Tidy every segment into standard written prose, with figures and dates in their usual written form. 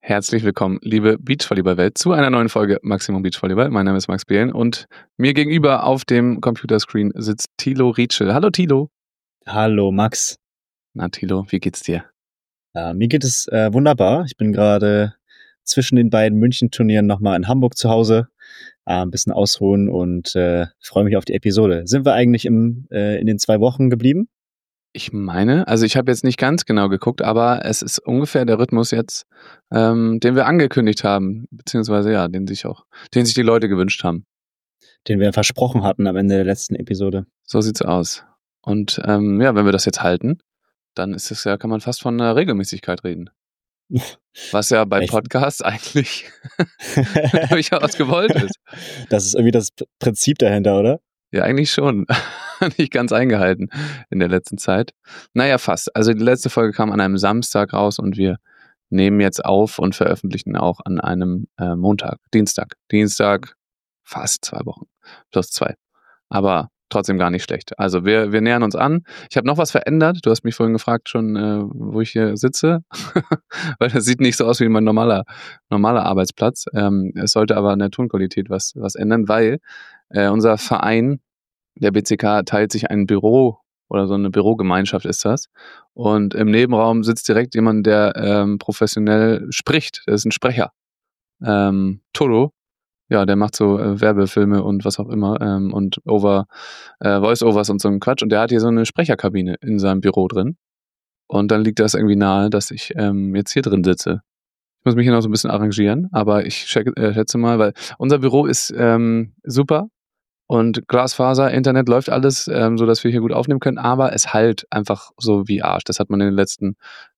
Herzlich willkommen, liebe Beachvolleyball-Welt, zu einer neuen Folge Maximum Beachvolleyball. Mein Name ist Max Behlen und mir gegenüber auf dem Computerscreen sitzt Thilo Rietschel. Hallo Thilo. Hallo Max. Na Thilo, wie geht's dir? Mir geht es wunderbar. Ich bin gerade zwischen den beiden München-Turnieren nochmal in Hamburg zu Hause. Ein bisschen ausruhen und freue mich auf die Episode. Sind wir eigentlich in den 2 Wochen geblieben? Ich meine, also ich habe jetzt nicht ganz genau geguckt, aber es ist ungefähr der Rhythmus jetzt, den wir angekündigt haben, beziehungsweise ja, den sich die Leute gewünscht haben. Den wir versprochen hatten am Ende der letzten Episode. So sieht's aus. Und wenn wir das jetzt halten, dann ist es ja, kann man fast von einer Regelmäßigkeit reden. Was ja bei Podcasts eigentlich durchaus gewollt ist. Das ist irgendwie das Prinzip dahinter, oder? Ja, eigentlich schon. Nicht ganz eingehalten in der letzten Zeit. Naja, fast. Also die letzte Folge kam an einem Samstag raus und wir nehmen jetzt auf und veröffentlichen auch an einem Dienstag. Dienstag, fast 2 Wochen. Plus 2. Aber trotzdem gar nicht schlecht. Also wir nähern uns an. Ich habe noch was verändert. Du hast mich vorhin gefragt schon, wo ich hier sitze. Weil das sieht nicht so aus wie mein normaler Arbeitsplatz. Es sollte aber an der Tonqualität was ändern, weil unser Verein, der BCK, teilt sich ein Büro oder so eine Bürogemeinschaft ist das. Und im Nebenraum sitzt direkt jemand, der professionell spricht. Der ist ein Sprecher. Toto. Ja, der macht so Werbefilme und was auch immer und Voice-Overs und so einen Quatsch. Und der hat hier so eine Sprecherkabine in seinem Büro drin. Und dann liegt das irgendwie nahe, dass ich jetzt hier drin sitze. Ich muss mich hier noch so ein bisschen arrangieren, aber ich schätze mal, weil unser Büro ist super und Glasfaser, Internet läuft alles, so dass wir hier gut aufnehmen können, aber es halt einfach so wie Arsch. Das hat man in den letzten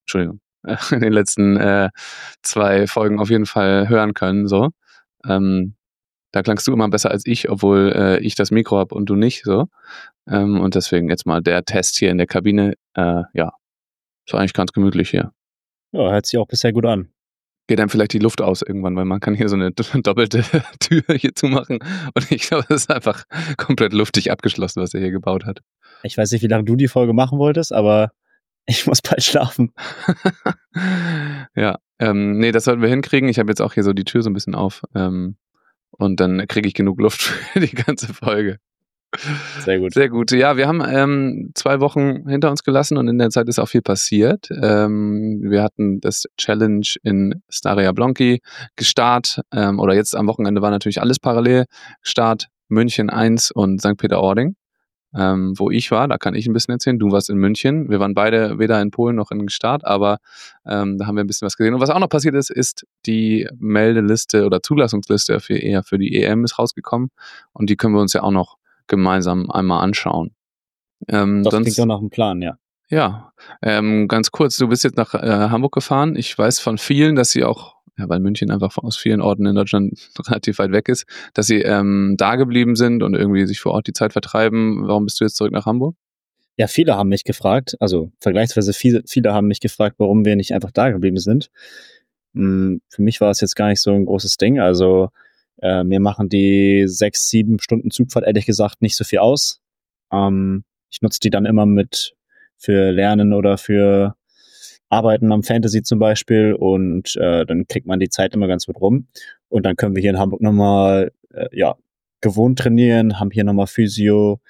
2 Folgen auf jeden Fall hören können, so. Da klangst du immer besser als ich, obwohl ich das Mikro habe und du nicht, so. Und deswegen jetzt mal der Test hier in der Kabine. Ja, ist eigentlich ganz gemütlich hier. Ja, hört sich auch bisher gut an. Geht einem vielleicht die Luft aus irgendwann, weil man kann hier so eine doppelte Tür hier zumachen. Und ich glaube, es ist einfach komplett luftig abgeschlossen, was er hier gebaut hat. Ich weiß nicht, wie lange du die Folge machen wolltest, aber ich muss bald schlafen. Ja, nee, das sollten wir hinkriegen. Ich habe jetzt auch hier so die Tür so ein bisschen auf. Und dann kriege ich genug Luft für die ganze Folge. Sehr gut. Sehr gut. Ja, wir haben 2 Wochen hinter uns gelassen und in der Zeit ist auch viel passiert. Wir hatten das Challenge in Stare Jablonki gestartet. Oder jetzt am Wochenende war natürlich alles parallel. Start München 1 und St. Peter-Ording. Wo ich war, da kann ich ein bisschen erzählen. Du warst in München. Wir waren beide weder in Polen noch in Start, aber da haben wir ein bisschen was gesehen. Und was auch noch passiert ist die Meldeliste oder Zulassungsliste für die EM ist rausgekommen. Und die können wir uns ja auch noch gemeinsam einmal anschauen. Das klingt doch nach einem Plan, ja. Ja, ganz kurz, du bist jetzt nach Hamburg gefahren. Ich weiß von vielen, dass sie auch, ja, weil München einfach aus vielen Orten in Deutschland relativ weit weg ist, dass sie da geblieben sind und irgendwie sich vor Ort die Zeit vertreiben. Warum bist du jetzt zurück nach Hamburg? Ja, viele haben mich gefragt, also vergleichsweise viele haben mich gefragt, warum wir nicht einfach da geblieben sind. Für mich war es jetzt gar nicht so ein großes Ding. Also mir machen die 6-7 Stunden Zugfahrt ehrlich gesagt nicht so viel aus. Ich nutze die dann immer für Lernen oder für Arbeiten am Fantasy zum Beispiel und dann kriegt man die Zeit immer ganz gut rum. Und dann können wir hier in Hamburg nochmal gewohnt trainieren, haben hier nochmal Physio.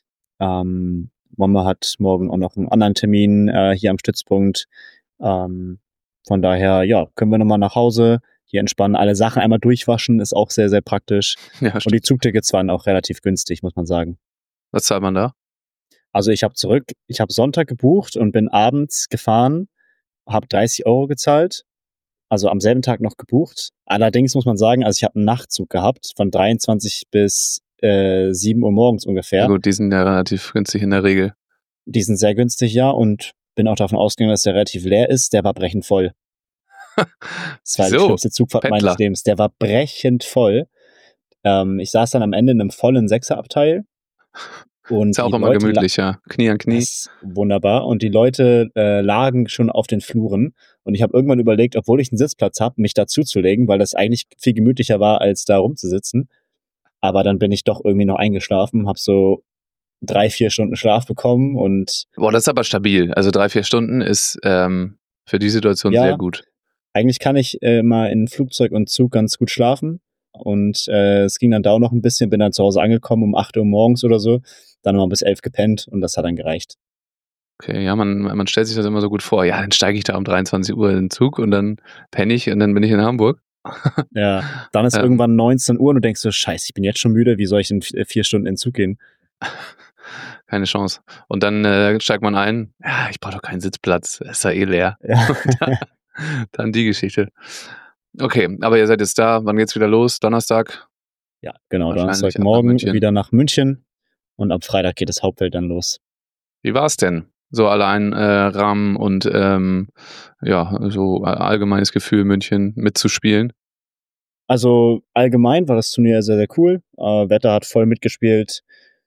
Mama hat morgen auch noch einen anderen Termin hier am Stützpunkt. Von daher, ja, können wir nochmal nach Hause, hier entspannen, alle Sachen einmal durchwaschen, ist auch sehr, sehr praktisch. Ja, und die Zugtickets waren auch relativ günstig, muss man sagen. Was zahlt man da? Also ich habe Sonntag gebucht und bin abends gefahren, habe 30 € gezahlt, also am selben Tag noch gebucht. Allerdings muss man sagen, also ich habe einen Nachtzug gehabt von 23 bis 7 Uhr morgens ungefähr. Ja gut, die sind ja relativ günstig in der Regel. Die sind sehr günstig, ja, und bin auch davon ausgegangen, dass der relativ leer ist. Der war brechend voll. Das war die schlimmste Zugfahrt meines Lebens. Der war brechend voll. Ich saß dann am Ende in einem vollen Sechserabteil. Und ist ja auch immer gemütlich, ja. Knie an Knie. Das ist wunderbar. Und die Leute lagen schon auf den Fluren. Und ich habe irgendwann überlegt, obwohl ich einen Sitzplatz habe, mich dazuzulegen, weil das eigentlich viel gemütlicher war, als da rumzusitzen. Aber dann bin ich doch irgendwie noch eingeschlafen, habe so 3-4 Stunden Schlaf bekommen und... Boah, das ist aber stabil. Also 3-4 Stunden ist für die Situation sehr gut. eigentlich kann ich mal in Flugzeug und Zug ganz gut schlafen. Und es ging dann da auch noch ein bisschen, bin dann zu Hause angekommen um 8 Uhr morgens oder so, dann noch bis 11 gepennt und das hat dann gereicht. Okay, ja, man stellt sich das immer so gut vor. Ja, dann steige ich da um 23 Uhr in den Zug und dann penne ich und dann bin ich in Hamburg. Ja, dann ist irgendwann 19 Uhr und du denkst so, scheiße, ich bin jetzt schon müde, wie soll ich in 4 Stunden in den Zug gehen? Keine Chance. Und dann steigt man ein, ja, ich brauche doch keinen Sitzplatz, ist ja eh leer. Ja. Dann die Geschichte. Okay, aber ihr seid jetzt da, wann geht's wieder los? Donnerstag? Ja, genau, Wahrscheinlich Donnerstagmorgen ab nach München. wieder nach München und am Freitag geht das Hauptfeld dann los. Wie war's denn? So allein Rahmen und ja, so allgemeines Gefühl, München mitzuspielen? Also allgemein war das Turnier sehr, sehr cool. Wetter hat voll mitgespielt.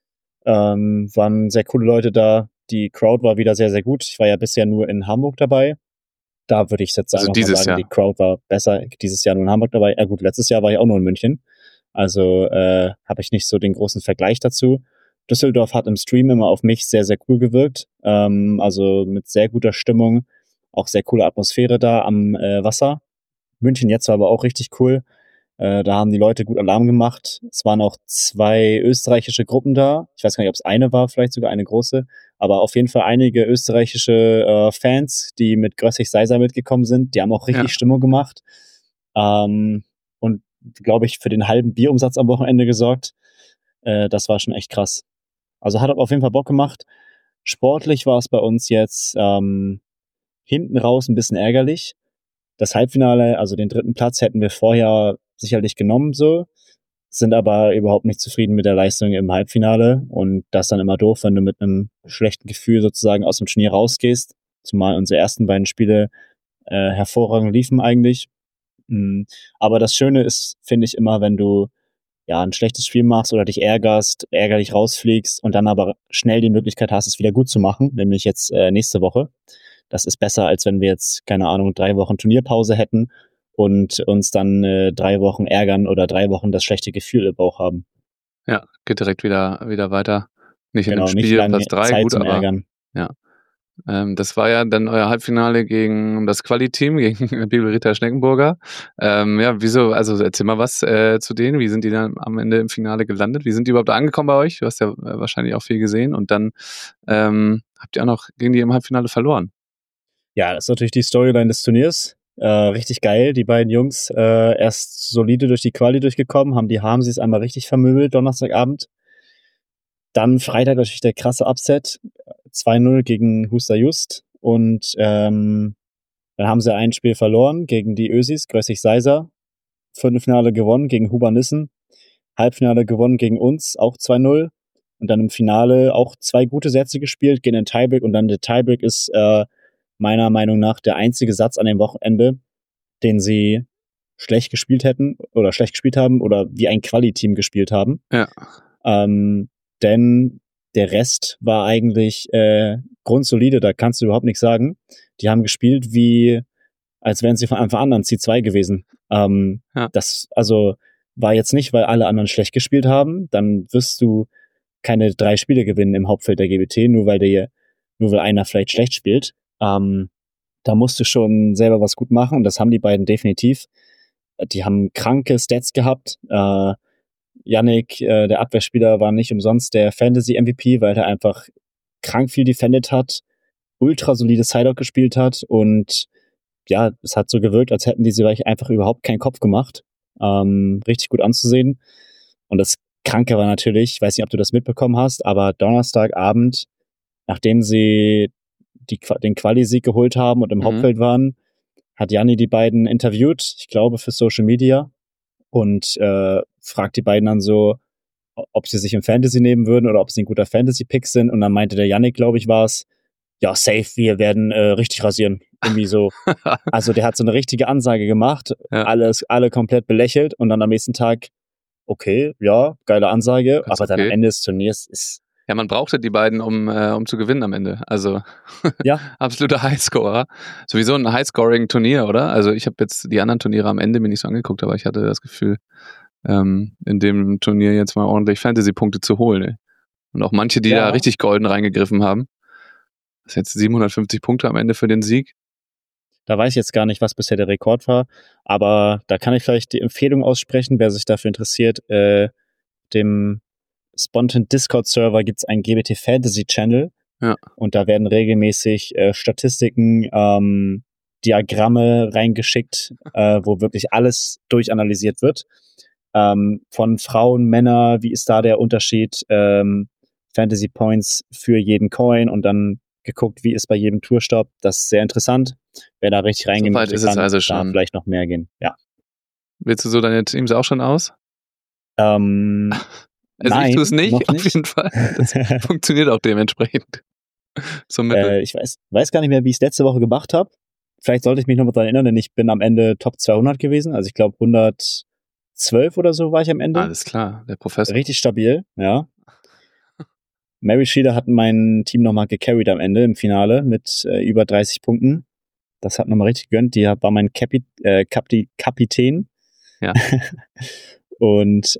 Waren sehr coole Leute da. Die Crowd war wieder sehr, sehr gut. Ich war ja bisher nur in Hamburg dabei. Da würde ich jetzt Also einfach mal dieses sagen, Jahr. die Crowd war besser. Dieses Jahr nur in Hamburg dabei. Ja gut, letztes Jahr war ich auch nur in München. Also habe ich nicht so den großen Vergleich dazu. Düsseldorf hat im Stream immer auf mich sehr, sehr cool gewirkt. Also mit sehr guter Stimmung. Auch sehr coole Atmosphäre da am Wasser. München jetzt war aber auch richtig cool. Da haben die Leute gut Alarm gemacht. Es waren auch 2 österreichische Gruppen da. Ich weiß gar nicht, ob es eine war, vielleicht sogar eine große. Aber auf jeden Fall einige österreichische Fans, die mit Grössig Seiser mitgekommen sind. Die haben auch richtig Stimmung gemacht. Und, glaube ich, für den halben Bierumsatz am Wochenende gesorgt. Das war schon echt krass. Also hat auf jeden Fall Bock gemacht. Sportlich war es bei uns jetzt hinten raus ein bisschen ärgerlich. Das Halbfinale, also den 3. Platz, hätten wir vorher sicherlich genommen, so, sind aber überhaupt nicht zufrieden mit der Leistung im Halbfinale und das ist dann immer doof, wenn du mit einem schlechten Gefühl sozusagen aus dem Turnier rausgehst, zumal unsere ersten beiden Spiele hervorragend liefen eigentlich. Aber das Schöne ist, finde ich immer, wenn du ja ein schlechtes Spiel machst oder dich ärgerst, ärgerlich rausfliegst und dann aber schnell die Möglichkeit hast, es wieder gut zu machen, nämlich jetzt nächste Woche. Das ist besser, als wenn wir jetzt, keine Ahnung, 3 Wochen Turnierpause hätten und uns dann 3 Wochen ärgern oder 3 Wochen das schlechte Gefühl im Bauch haben. Ja, geht direkt wieder weiter. Nicht in Genau, dem nicht Spiel, lange Platz 3, Zeit gut, zum aber Ärgern. ja. Das war ja dann euer Halbfinale gegen das Quali-Team, gegen Bibelritter Schneckenburger. Ja, wieso, also erzähl mal was zu denen. Wie sind die dann am Ende im Finale gelandet? Wie sind die überhaupt angekommen bei euch? Du hast ja wahrscheinlich auch viel gesehen. Und dann habt ihr auch noch gegen die im Halbfinale verloren. Ja, das ist natürlich die Storyline des Turniers. Richtig geil, die beiden Jungs erst solide durch die Quali durchgekommen, haben sie es einmal richtig vermöbelt, Donnerstagabend. Dann Freitag natürlich der krasse Upset, 2-0 gegen Huster Just und dann haben sie ein Spiel verloren gegen die Ösis, Grössig Seiser. Viertelfinale gewonnen gegen Huber Nissen. Halbfinale gewonnen gegen uns, auch 2-0. Und dann im Finale auch 2 gute Sätze gespielt, gegen den Tiebreak. Und dann der Tiebreak ist meiner Meinung nach der einzige Satz an dem Wochenende, den sie schlecht gespielt hätten oder schlecht gespielt haben oder wie ein Quali-Team gespielt haben. Ja. Denn der Rest war eigentlich grundsolide, da kannst du überhaupt nichts sagen. Die haben gespielt wie, als wären sie von Anfang an C2 gewesen. Das also war jetzt nicht, weil alle anderen schlecht gespielt haben, dann wirst du keine 3 Spiele gewinnen im Hauptfeld der GBT, nur weil einer vielleicht schlecht spielt. Da musst du schon selber was gut machen und das haben die beiden definitiv. Die haben kranke Stats gehabt. Yannick, der Abwehrspieler, war nicht umsonst der Fantasy-MVP, weil er einfach krank viel defended hat, ultra solides Sideout gespielt hat und ja, es hat so gewirkt, als hätten die sich einfach überhaupt keinen Kopf gemacht. Richtig gut anzusehen. Und das Kranke war natürlich, ich weiß nicht, ob du das mitbekommen hast, aber Donnerstagabend, nachdem sie den Quali-Sieg geholt haben und im Hauptfeld waren, hat Janni die beiden interviewt, ich glaube für Social Media, und fragt die beiden dann so, ob sie sich im Fantasy nehmen würden oder ob sie ein guter Fantasy-Pick sind. Und dann meinte der Yannick, glaube ich, war es, ja, safe, wir werden richtig rasieren. Irgendwie so. Also der hat so eine richtige Ansage gemacht, alle komplett belächelt und dann am nächsten Tag, okay, ja, geile Ansage, Ganz aber dann am Ende des Turniers ist... Ja, man brauchte die beiden, um zu gewinnen am Ende. Also ja, absoluter Highscorer. Sowieso ein Highscoring-Turnier, oder? Also ich habe jetzt die anderen Turniere am Ende mir nicht so angeguckt, aber ich hatte das Gefühl, in dem Turnier jetzt mal ordentlich Fantasy-Punkte zu holen. Ey. Und auch manche, die da richtig golden reingegriffen haben. Das ist jetzt 750 Punkte am Ende für den Sieg. Da weiß ich jetzt gar nicht, was bisher der Rekord war, aber da kann ich vielleicht die Empfehlung aussprechen, wer sich dafür interessiert. Dem Spontan Discord-Server gibt's einen GBT Fantasy Channel. Ja. Und da werden regelmäßig Statistiken, Diagramme reingeschickt, wo wirklich alles durchanalysiert wird. Von Frauen, Männer, wie ist da der Unterschied? Fantasy Points für jeden Coin und dann geguckt, wie ist bei jedem Tourstopp. Das ist sehr interessant. Wer da richtig reingehen Soweit möchte, ist es kann also da schon. vielleicht noch mehr gehen. Ja. Wählst du so deine Teams auch schon aus? Also ich tue es nicht, noch auf jeden Fall. Das funktioniert auch dementsprechend. So mittel. Ich weiß gar nicht mehr, wie ich es letzte Woche gemacht habe. Vielleicht sollte ich mich noch mal daran erinnern, denn ich bin am Ende Top 200 gewesen. Also ich glaube 112 oder so war ich am Ende. Alles klar, der Professor. Richtig stabil, ja. Mary Sheila hat mein Team nochmal gecarried am Ende im Finale mit über 30 Punkten. Das hat nochmal richtig gegönnt. Die war mein Kapitän. Ja. Und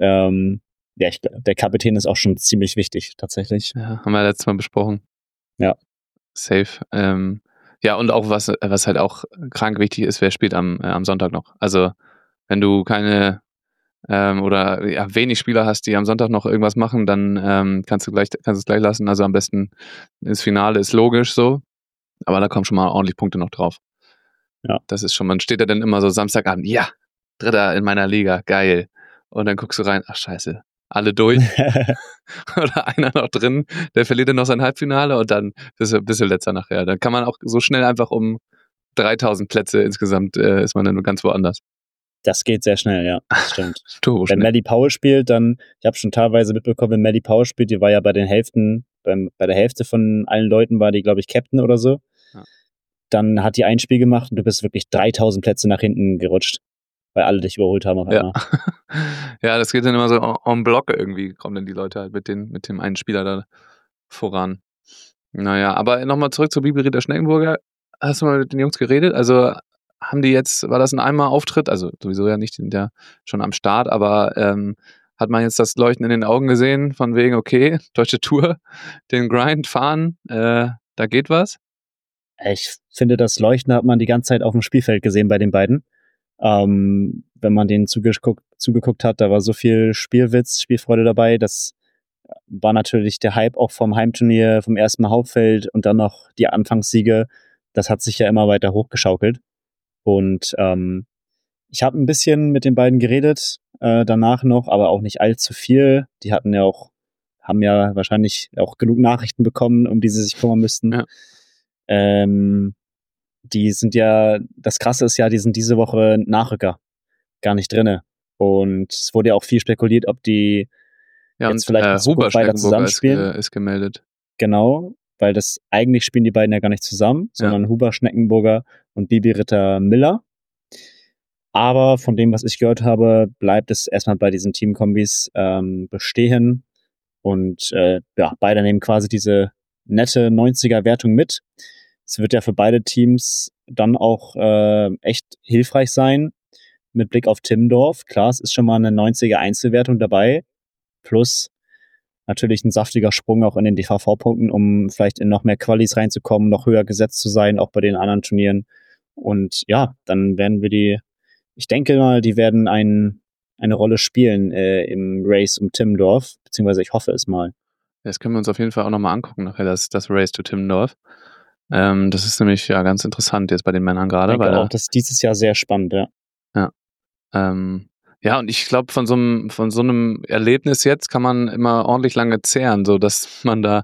der Kapitän ist auch schon ziemlich wichtig, tatsächlich. Ja, haben wir letztes Mal besprochen. Ja. Safe. Ja, und auch was halt auch krank wichtig ist, wer spielt am Sonntag noch. Also, wenn du keine oder ja, wenig Spieler hast, die am Sonntag noch irgendwas machen, dann kannst du es gleich lassen. Also am besten ins Finale ist logisch so, aber da kommen schon mal ordentlich Punkte noch drauf. Ja. Das ist schon, man steht da dann immer so Samstagabend, ja, Dritter in meiner Liga, geil. Und dann guckst du rein, ach scheiße, alle durch. Oder einer noch drin, der verliert dann noch sein Halbfinale und dann bist du letzter nachher. Dann kann man auch so schnell einfach um 3000 Plätze insgesamt ist man dann ganz woanders. Das geht sehr schnell, ja, das stimmt. Wenn Maddie Powell spielt, dann, ich habe schon teilweise mitbekommen, wenn Maddie Powell spielt, die war ja bei der Hälfte von allen Leuten war die, glaube ich, Captain oder so. Ja. Dann hat die ein Spiel gemacht und du bist wirklich 3000 Plätze nach hinten gerutscht, weil alle dich überholt haben auf einmal. Ja, das geht dann immer so en bloc irgendwie, kommen dann die Leute halt mit dem einen Spieler da voran. Naja, aber nochmal zurück zu Bibi Ritter Schneckenburger. Hast du mal mit den Jungs geredet? Also war das ein Einmal-Auftritt? Also sowieso ja nicht, die sind ja schon am Start, aber hat man jetzt das Leuchten in den Augen gesehen, von wegen, okay, deutsche Tour, den Grind fahren, da geht was? Ich finde, das Leuchten hat man die ganze Zeit auf dem Spielfeld gesehen bei den beiden. Wenn man denen zugeguckt hat, da war so viel Spielwitz, Spielfreude dabei. Das war natürlich der Hype auch vom Heimturnier, vom ersten Hauptfeld und dann noch die Anfangssiege. Das hat sich ja immer weiter hochgeschaukelt. Und ich habe ein bisschen mit den beiden geredet, danach noch, aber auch nicht allzu viel. Die haben ja wahrscheinlich auch genug Nachrichten bekommen, um die sie sich kümmern müssten. Ja. Die sind ja, das Krasse ist ja, die sind diese Woche Nachrücker, gar nicht drinne. Und es wurde ja auch viel spekuliert, ob die jetzt vielleicht in Zukunft weiter zusammenspielen. Ist gemeldet. Genau, weil eigentlich spielen die beiden ja gar nicht zusammen, sondern Huber Schneckenburger und Bibi Ritter Miller. Aber von dem, was ich gehört habe, bleibt es erstmal bei diesen Teamkombis bestehen. Und beide nehmen quasi diese nette 90er-Wertung mit. Es wird ja für beide Teams dann auch echt hilfreich sein, mit Blick auf Timmendorf. Klar, es ist schon mal eine 90er-Einzelwertung dabei, plus natürlich ein saftiger Sprung auch in den DVV-Punkten, um vielleicht in noch mehr Qualis reinzukommen, noch höher gesetzt zu sein, auch bei den anderen Turnieren. Und ja, dann werden wir ich denke mal, die werden eine Rolle spielen im Race um Timmendorf, beziehungsweise ich hoffe es mal. Das können wir uns auf jeden Fall auch nochmal angucken, nachher das Race to Timmendorf. Das ist nämlich ja ganz interessant jetzt bei den Männern gerade. Ich denke auch, das ist dieses Jahr sehr spannend, ja. Ja. Ja, und ich glaube, von so einem Erlebnis jetzt kann man immer ordentlich lange zehren, so dass man da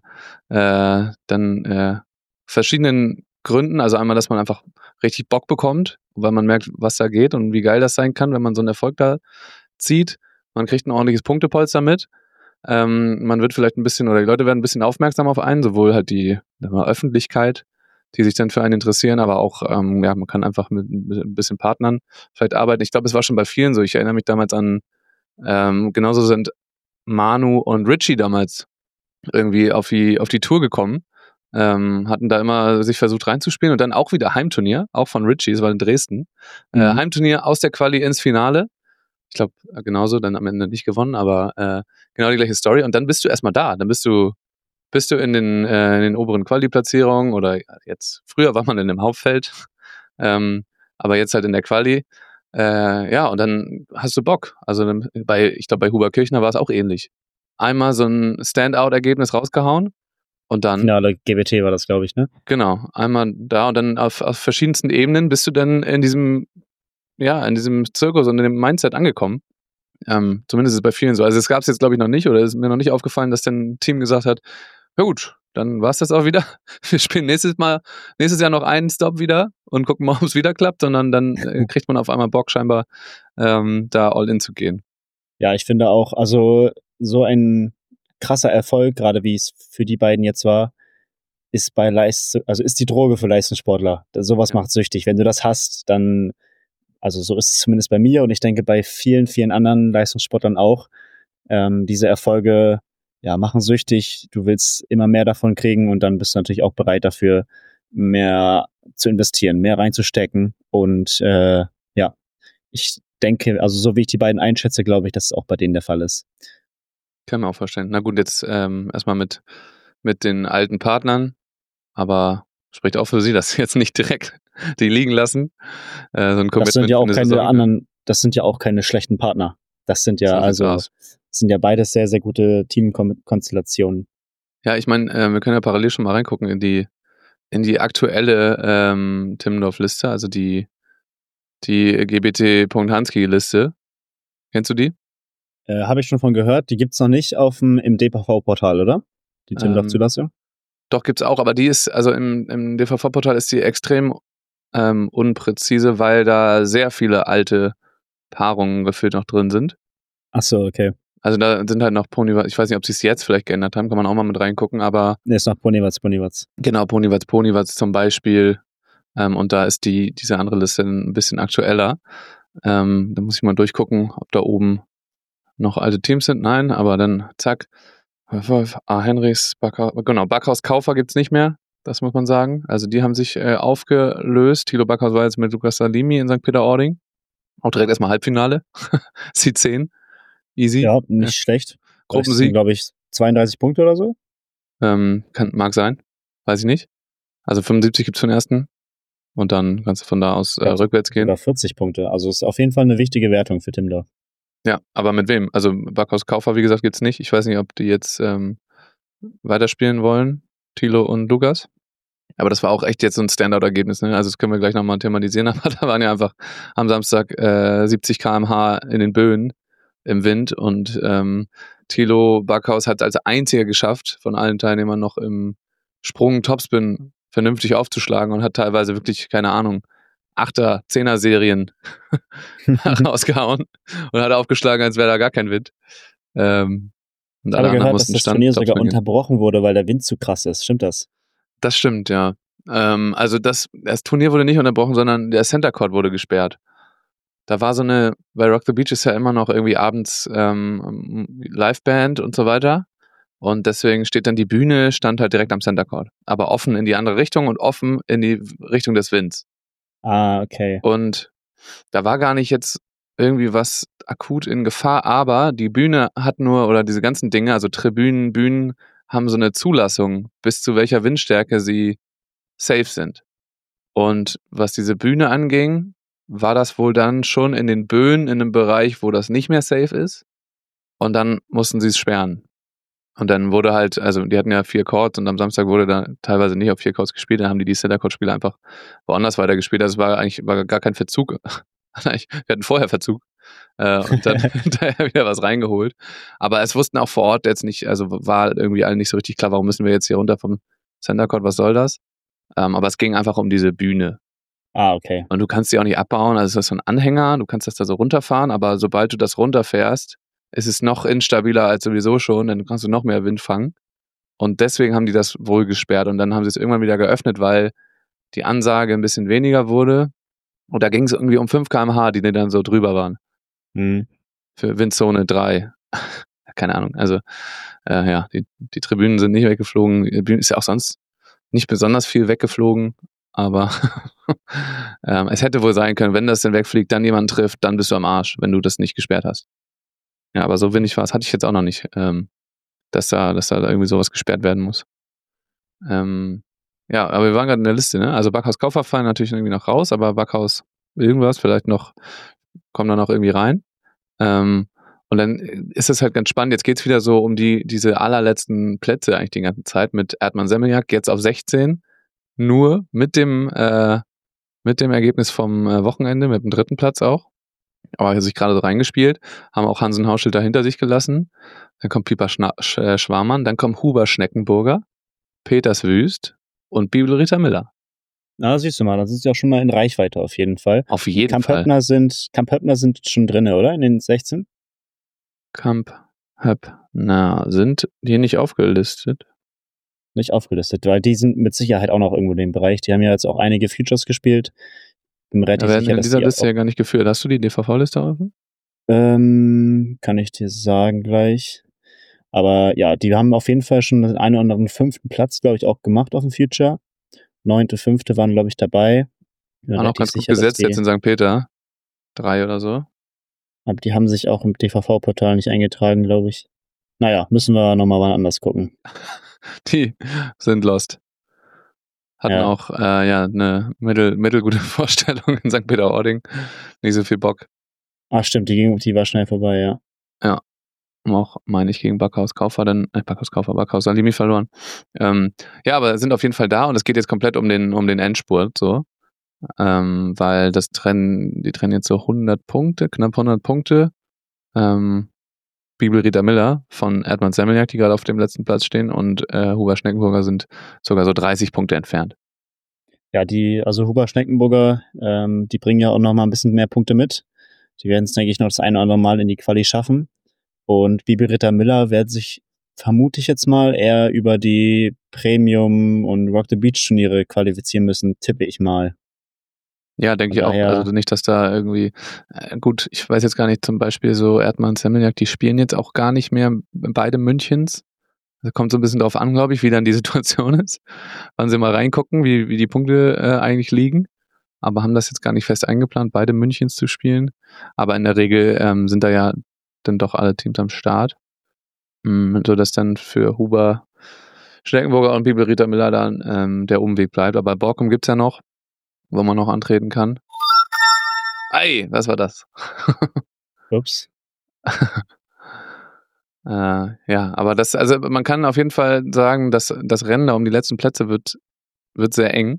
dann verschiedenen Gründen, also einmal, dass man einfach richtig Bock bekommt, weil man merkt, was da geht und wie geil das sein kann, wenn man so einen Erfolg da zieht. Man kriegt ein ordentliches Punktepolster mit. Man wird vielleicht ein bisschen, oder die Leute werden ein bisschen aufmerksam auf einen, sowohl halt die Öffentlichkeit, die sich dann für einen interessieren, aber auch, man kann einfach mit ein bisschen Partnern vielleicht arbeiten. Ich glaube, es war schon bei vielen so. Ich erinnere mich damals an, genauso sind Manu und Richie damals irgendwie auf die Tour gekommen, hatten da immer sich versucht reinzuspielen und dann auch wieder Heimturnier, auch von Richie, es war in Dresden. Heimturnier aus der Quali ins Finale. Ich glaube, genauso, dann am Ende nicht gewonnen, aber genau die gleiche Story. Und dann bist du erstmal da. Dann bist du in den oberen Quali-Platzierungen oder jetzt, früher war man in dem Hauptfeld Aber jetzt halt in der Quali. Ja, und dann hast du Bock. Also ich glaube, bei Huber Kirchner war es auch ähnlich. Einmal so ein Standout-Ergebnis rausgehauen und dann, Finale GBT war das, glaube ich, ne? genau, einmal da und dann auf verschiedensten Ebenen bist du dann in diesem Zirkus und in dem Mindset angekommen. Zumindest ist es bei vielen so. Also es gab es jetzt, glaube ich, noch nicht, oder ist mir noch nicht aufgefallen, dass dann ein Team gesagt hat, ja gut, dann war es das auch wieder. Wir spielen nächstes Jahr noch einen Stop wieder und gucken mal, ob es wieder klappt, sondern dann kriegt man auf einmal Bock, scheinbar da all in zu gehen. Ja, ich finde auch, also so ein krasser Erfolg, gerade wie es für die beiden jetzt war, ist ist die Droge für Leistungssportler. Sowas macht süchtig. Wenn du das hast, dann, also so ist es zumindest bei mir und ich denke bei vielen, vielen anderen Leistungssportlern auch, diese Erfolge, ja, machen süchtig. Du willst immer mehr davon kriegen und dann bist du natürlich auch bereit dafür, mehr zu investieren, mehr reinzustecken und ja, ich denke, also so wie ich die beiden einschätze, glaube ich, dass es auch bei denen der Fall ist. Kann man auch vorstellen. Na gut, jetzt erstmal mit den alten Partnern, aber spricht auch für sie, dass sie jetzt nicht direkt die liegen lassen. So ein Das sind Commitment ja für auch eine keine Saison. anderen, das sind ja auch keine schlechten Partner. Das sind ja So sieht's aus. sind ja beides sehr, sehr gute Teamkonstellationen. Ja, ich meine, wir können ja parallel schon mal reingucken in die aktuelle Timmendorf-Liste, also die GBT.Hanski-Liste. Kennst du die? Habe ich schon von gehört. Die gibt's noch nicht im DPV-Portal, oder? Die Timmendorf-Zulassung? Doch, gibt's auch, aber die ist, also im DVV-Portal ist die extrem unpräzise, weil da sehr viele alte Paarungen gefühlt noch drin sind. Ach so, okay. Also da sind halt noch Ponywatz, ich weiß nicht, ob sie es jetzt vielleicht geändert haben, kann man auch mal mit reingucken, aber Ne, ist noch Ponywatz. genau, Ponywatz zum Beispiel. Und da ist diese andere Liste ein bisschen aktueller. Da muss ich mal durchgucken, ob da oben noch alte Teams sind. Nein, aber dann zack. Henrichs, Backhaus Kaufer gibt's nicht mehr. Das muss man sagen. Also die haben sich aufgelöst. Thilo Backhaus war jetzt mit Lukas Salimi in St. Peter-Ording. Auch direkt erstmal Halbfinale. C10. Easy. Ja, nicht schlecht. Gruppensieg. Glaube ich 32 Punkte oder so. Mag sein. Weiß ich nicht. Also 75 gibt's für den ersten. Und dann kannst du von da aus rückwärts gehen. Oder 40 Punkte. Also ist auf jeden Fall eine wichtige Wertung für Timmendorf. Ja, aber mit wem? Also Backhaus Kaufer, wie gesagt, gibt's nicht. Ich weiß nicht, ob die jetzt weiterspielen wollen. Thilo und Lukas. Aber das war auch echt jetzt so ein Standout-Ergebnis. Ne? Also das können wir gleich nochmal thematisieren. Aber da waren ja einfach am Samstag 70 km/h in den Böen im Wind. Und Thilo Backhaus hat als einziger geschafft, von allen Teilnehmern noch im Sprung Topspin vernünftig aufzuschlagen und hat teilweise wirklich, keine Ahnung, 8er, 10er Serien rausgehauen und hat aufgeschlagen, als wäre da gar kein Wind. Und ich habe gehört, dass das Turnier sogar unterbrochen wurde, weil der Wind zu krass ist. Stimmt das? Das stimmt, ja. Also das Turnier wurde nicht unterbrochen, sondern der Center Court wurde gesperrt. Da war bei Rock the Beach ist ja immer noch irgendwie abends Liveband und so weiter. Und deswegen stand halt direkt am Center Court. Aber offen in die andere Richtung und offen in die Richtung des Winds. Ah, okay. Und da war gar nicht jetzt irgendwie was akut in Gefahr, aber die Bühne hat oder diese ganzen Dinge, also Tribünen, Bühnen, haben so eine Zulassung, bis zu welcher Windstärke sie safe sind. Und was diese Bühne anging, war das wohl dann schon in den Böen in einem Bereich, wo das nicht mehr safe ist. Und dann mussten sie es sperren. Und dann wurde halt, also die hatten ja 4 Courts und am Samstag wurde da teilweise nicht auf 4 Courts gespielt, dann haben die Center Court Spiele einfach woanders weitergespielt. Also es war gar kein Verzug. Wir hatten vorher Verzug und dann hinterher wieder was reingeholt. Aber es wussten auch vor Ort jetzt nicht, also war irgendwie allen nicht so richtig klar, warum müssen wir jetzt hier runter vom Center Court, was soll das? Aber es ging einfach um diese Bühne. Ah, okay. Und du kannst die auch nicht abbauen, also es ist so ein Anhänger, du kannst das da so runterfahren, aber sobald du das runterfährst, ist es noch instabiler als sowieso schon, dann kannst du noch mehr Wind fangen. Und deswegen haben die das wohl gesperrt und dann haben sie es irgendwann wieder geöffnet, weil die Ansage ein bisschen weniger wurde. Und da ging es irgendwie um 5 km/h, die dann so drüber waren. Für Windzone 3. Keine Ahnung. Also, ja, die Tribünen sind nicht weggeflogen. Die Bühne ist ja auch sonst nicht besonders viel weggeflogen. Aber es hätte wohl sein können, wenn das denn wegfliegt, dann jemand trifft, dann bist du am Arsch, wenn du das nicht gesperrt hast. Ja, aber so windig war es, hatte ich jetzt auch noch nicht, dass da irgendwie sowas gesperrt werden muss. Ja, aber wir waren gerade in der Liste, ne? Also Backhaus Kaufhof fallen natürlich irgendwie noch raus, aber Backhaus irgendwas vielleicht noch, kommen dann noch irgendwie rein. Und dann ist es halt ganz spannend. Jetzt geht's wieder so um diese allerletzten Plätze eigentlich die ganze Zeit mit Erdmann Semmeljak jetzt auf 16. Nur mit dem Ergebnis vom Wochenende, mit dem 3. Platz auch. Aber er hat sich gerade so reingespielt, haben auch Hansen Hauschild da hinter sich gelassen. Dann kommt Pieper Schwarmann, dann kommt Huber Schneckenburger, Peters Wüst und Bibel-Rita Miller. Na, siehst du mal, das ist ja schon mal in Reichweite auf jeden Fall. Auf jeden Kamp Fall. Höppner sind schon drin, oder? In den 16? Kamp Höppner sind die nicht aufgelistet? Nicht aufgelistet, weil die sind mit Sicherheit auch noch irgendwo in dem Bereich. Die haben ja jetzt auch einige Futures gespielt. Bin mir relativ Wir werden sicher, in dass dieser die Liste ja gar nicht geführt. Hast du die DVV-Liste offen? kann ich dir sagen gleich. Aber ja, die haben auf jeden Fall schon den einen oder anderen 5. Platz, glaube ich, auch gemacht auf dem Future. 9., 5. waren, glaube ich, dabei. Bin War noch relativ ganz gut sicher, dass gesetzt die, jetzt in St. Peter. 3 oder so. aber die haben sich auch im DVV-Portal nicht eingetragen, glaube ich. Naja, müssen wir nochmal wann anders gucken. Die sind lost. Hatten Ja. auch eine mittelgute Vorstellung in St. Peter-Ording. Nicht so viel Bock. Ach stimmt, die war schnell vorbei, ja. Ja. Haben auch, meine ich, gegen Backhaus Salimi verloren. Ja, aber sind auf jeden Fall da und es geht jetzt komplett um den Endspurt, so. Weil die trennen jetzt so 100 Punkte, knapp 100 Punkte. Bibel-Rita Miller von Erdmann Semmeljak, die gerade auf dem letzten Platz stehen, und Huber Schneckenburger sind sogar so 30 Punkte entfernt. Ja, also Huber Schneckenburger, die bringen ja auch noch mal ein bisschen mehr Punkte mit. Die werden es, denke ich, noch das eine oder andere Mal in die Quali schaffen. Und Bibel-Rita Miller wird sich, vermute ich jetzt mal, eher über die Premium- und Rock the Beach-Turniere qualifizieren müssen, tippe ich mal. Ja, denke ich auch. daher- Also nicht, dass da irgendwie, gut, ich weiß jetzt gar nicht, zum Beispiel so Erdmann Semmeljak, die spielen jetzt auch gar nicht mehr beide Münchens. Das kommt so ein bisschen drauf an, glaube ich, wie dann die Situation ist. Wann sie mal reingucken, wie die Punkte eigentlich liegen. Aber haben das jetzt gar nicht fest eingeplant, beide Münchens zu spielen. Aber in der Regel sind da ja dann doch alle Teams am Start. Sodass dann für Huber Schneckenburger und Bibel-Rita Miller dann der Umweg bleibt. Aber Borkum gibt's ja noch, wo man noch antreten kann. Ei, was war das? Ups. Ja, aber also man kann auf jeden Fall sagen, dass das Rennen da um die letzten Plätze wird sehr eng.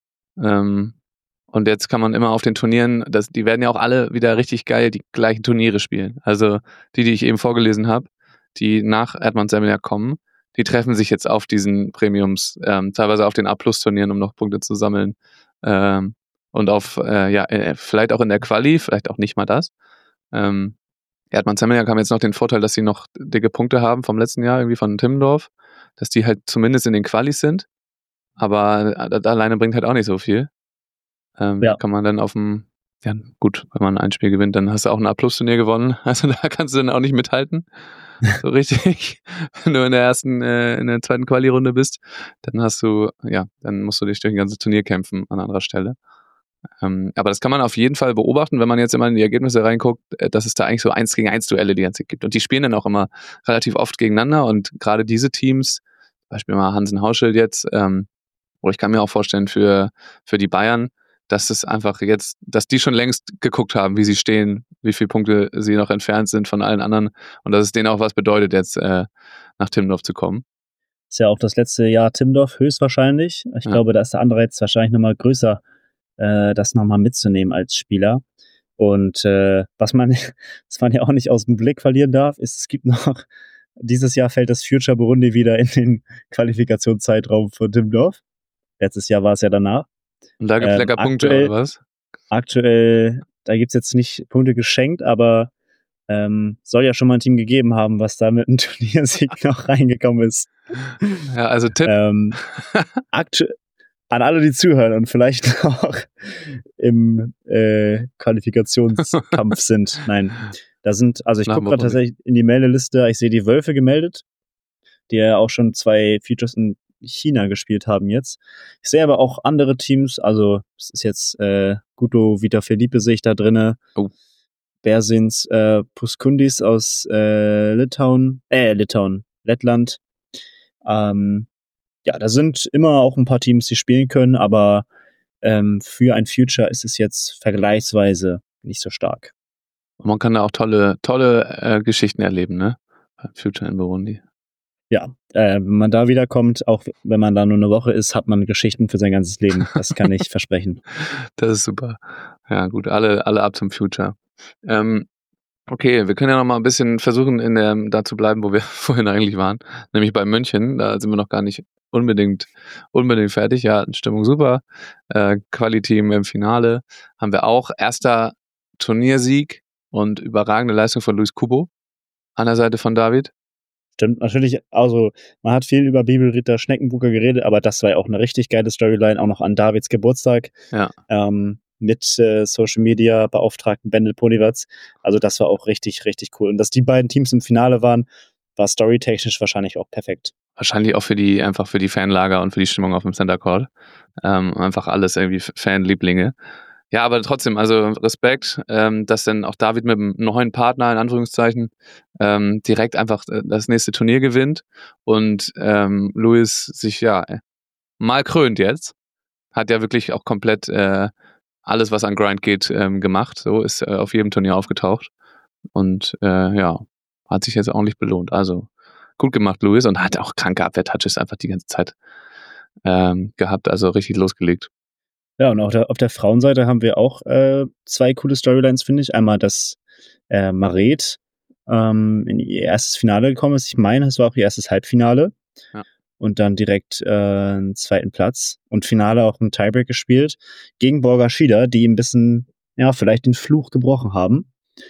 Und jetzt kann man immer auf den Turnieren, die werden ja auch alle wieder richtig geil die gleichen Turniere spielen. Also die ich eben vorgelesen habe, die nach Erdmann Semmeljak kommen, die treffen sich jetzt auf diesen Premiums, teilweise auf den A-Plus-Turnieren, um noch Punkte zu sammeln. Und auf, vielleicht auch in der Quali, vielleicht auch nicht mal das. Erdmann Semmeljak haben jetzt noch den Vorteil, dass sie noch dicke Punkte haben vom letzten Jahr, irgendwie von Timmendorf, dass die halt zumindest in den Qualis sind. Aber alleine bringt halt auch nicht so viel. Kann man dann gut, wenn man ein Spiel gewinnt, dann hast du auch ein A-Plus-Turnier gewonnen. Also da kannst du dann auch nicht mithalten. So richtig. Wenn du in der zweiten Quali-Runde bist, dann dann musst du dich durch ein ganzes Turnier kämpfen an anderer Stelle. Aber das kann man auf jeden Fall beobachten, wenn man jetzt immer in die Ergebnisse reinguckt, dass es da eigentlich so 1-gegen-1 Duelle die ganze Zeit gibt. Und die spielen dann auch immer relativ oft gegeneinander und gerade diese Teams, Beispiel mal Hansen Hauschild jetzt, oder ich kann mir auch vorstellen für die Bayern, dass es einfach jetzt, dass die schon längst geguckt haben, wie sie stehen, wie viele Punkte sie noch entfernt sind von allen anderen und dass es denen auch was bedeutet, jetzt nach Timmendorf zu kommen. Ist ja auch das letzte Jahr Timmendorf höchstwahrscheinlich. Ich glaube, da ist der Anreiz wahrscheinlich nochmal größer, das nochmal mitzunehmen als Spieler. Und was man ja auch nicht aus dem Blick verlieren darf, ist, es gibt noch, dieses Jahr fällt das Future Burundi wieder in den Qualifikationszeitraum von Timmendorf. Letztes Jahr war es ja danach. Und da gibt es lecker Punkte, oder was? Aktuell, da gibt es jetzt nicht Punkte geschenkt, aber soll ja schon mal ein Team gegeben haben, was da mit einem Turniersieg noch reingekommen ist. Ja, also Tipp. An alle, die zuhören und vielleicht auch im Qualifikationskampf sind. Nein, ich gucke gerade tatsächlich in die Meldeliste, ich sehe die Wölfe gemeldet, die ja auch schon 2 Features in China gespielt haben jetzt. Ich sehe aber auch andere Teams, also es ist jetzt Guto Vita Felipe sehe ich da drinne. Oh. Bersins Puskundis aus Lettland. Ja, da sind immer auch ein paar Teams, die spielen können, aber für ein Future ist es jetzt vergleichsweise nicht so stark. Und man kann da auch tolle Geschichten erleben, ne? Beim Future in Burundi. Ja, wenn man da wiederkommt, auch wenn man da nur eine Woche ist, hat man Geschichten für sein ganzes Leben. Das kann ich versprechen. Das ist super. Ja, gut, alle ab zum Future. Okay, wir können ja noch mal ein bisschen versuchen, da zu bleiben, wo wir vorhin eigentlich waren, nämlich bei München. Da sind wir noch gar nicht unbedingt fertig. Ja, Stimmung super. Quali-Team im Finale haben wir auch. Erster Turniersieg und überragende Leistung von Luis Kubo an der Seite von David. Stimmt, natürlich, also man hat viel über Bibelritter Schneckenbucher geredet, aber das war ja auch eine richtig geile Storyline, auch noch an Davids Geburtstag. Ja. Mit Social Media Beauftragten Bendel Ponywatz. Also das war auch richtig, richtig cool. Und dass die beiden Teams im Finale waren, war storytechnisch wahrscheinlich auch perfekt. Wahrscheinlich auch für die Fanlager und für die Stimmung auf dem Center Court. Einfach alles irgendwie Fanlieblinge. Ja, aber trotzdem, also Respekt, dass dann auch David mit einem neuen Partner, in Anführungszeichen, direkt einfach das nächste Turnier gewinnt und Luis sich ja mal krönt jetzt. Hat ja wirklich auch komplett alles, was an Grind geht, gemacht. So ist auf jedem Turnier aufgetaucht und ja, hat sich jetzt ordentlich belohnt. Also gut gemacht, Luis, und hat auch kranke Abwehr-Touches einfach die ganze Zeit gehabt, also richtig losgelegt. Ja, und auch auf der Frauenseite haben wir auch zwei coole Storylines, finde ich. Einmal, dass Maret in ihr erstes Finale gekommen ist. Ich meine, es war auch ihr erstes Halbfinale. Ja. Und dann direkt einen zweiten Platz. Und Finale auch einen Tiebreak gespielt gegen Borga Schieder, die ein bisschen, ja, vielleicht den Fluch gebrochen haben.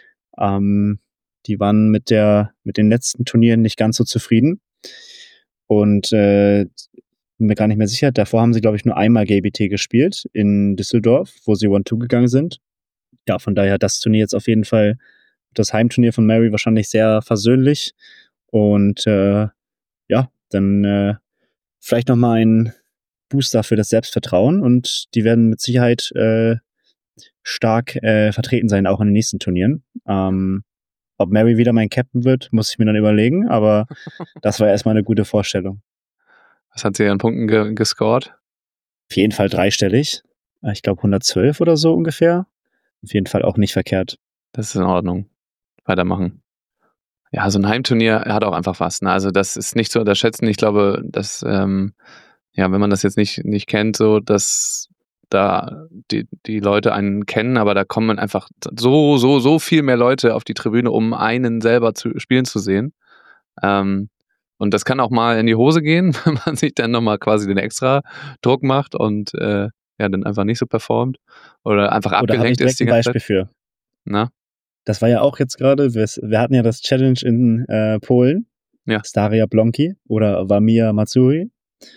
Die waren mit den letzten Turnieren nicht ganz so zufrieden. Und bin mir gar nicht mehr sicher. Davor haben sie, glaube ich, nur einmal GBT gespielt in Düsseldorf, wo sie 1-2 gegangen sind. Ja, von daher das Turnier jetzt auf jeden Fall, das Heimturnier von Mary wahrscheinlich sehr versöhnlich. Und ja, dann vielleicht nochmal ein Booster für das Selbstvertrauen. Und die werden mit Sicherheit stark vertreten sein, auch in den nächsten Turnieren. Ob Mary wieder mein Captain wird, muss ich mir dann überlegen. Aber das war erstmal eine gute Vorstellung. Was hat sie an Punkten gescored? Auf jeden Fall dreistellig. Ich glaube 112 oder so ungefähr. Auf jeden Fall auch nicht verkehrt. Das ist in Ordnung. Weitermachen. Ja, so ein Heimturnier hat auch einfach was. Ne? Also das ist nicht zu unterschätzen. Ich glaube, dass, ja, wenn man das jetzt nicht kennt, so, dass da die Leute einen kennen, aber da kommen einfach so viel mehr Leute auf die Tribüne, um einen selber spielen zu sehen. Und das kann auch mal in die Hose gehen, wenn man sich dann nochmal quasi den extra Druck macht und ja, dann einfach nicht so performt oder einfach abgelenkt ist die ganze Zeit. Beispiel für. Na? Das war ja auch jetzt gerade, wir hatten ja das Challenge in Polen. Ja. Staria Blonki oder Wamia Matsuri.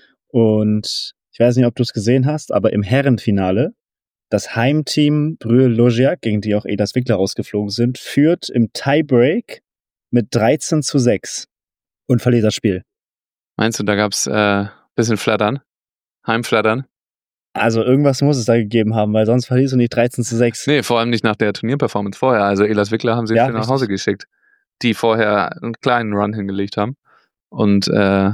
Und ich weiß nicht, ob du es gesehen hast, aber im Herrenfinale das Heimteam Brühl Logiak, gegen die auch Edas Wickler rausgeflogen sind, führt im Tiebreak mit 13-6 und verliert das Spiel. Meinst du, da gab's bisschen Flattern? Heimflattern? Also irgendwas muss es da gegeben haben, weil sonst verlierst du nicht 13-6. Nee, vor allem nicht nach der Turnierperformance vorher. Also Elas Wickler haben sie Ja, nach Hause geschickt, die vorher einen kleinen Run hingelegt haben. Und ja,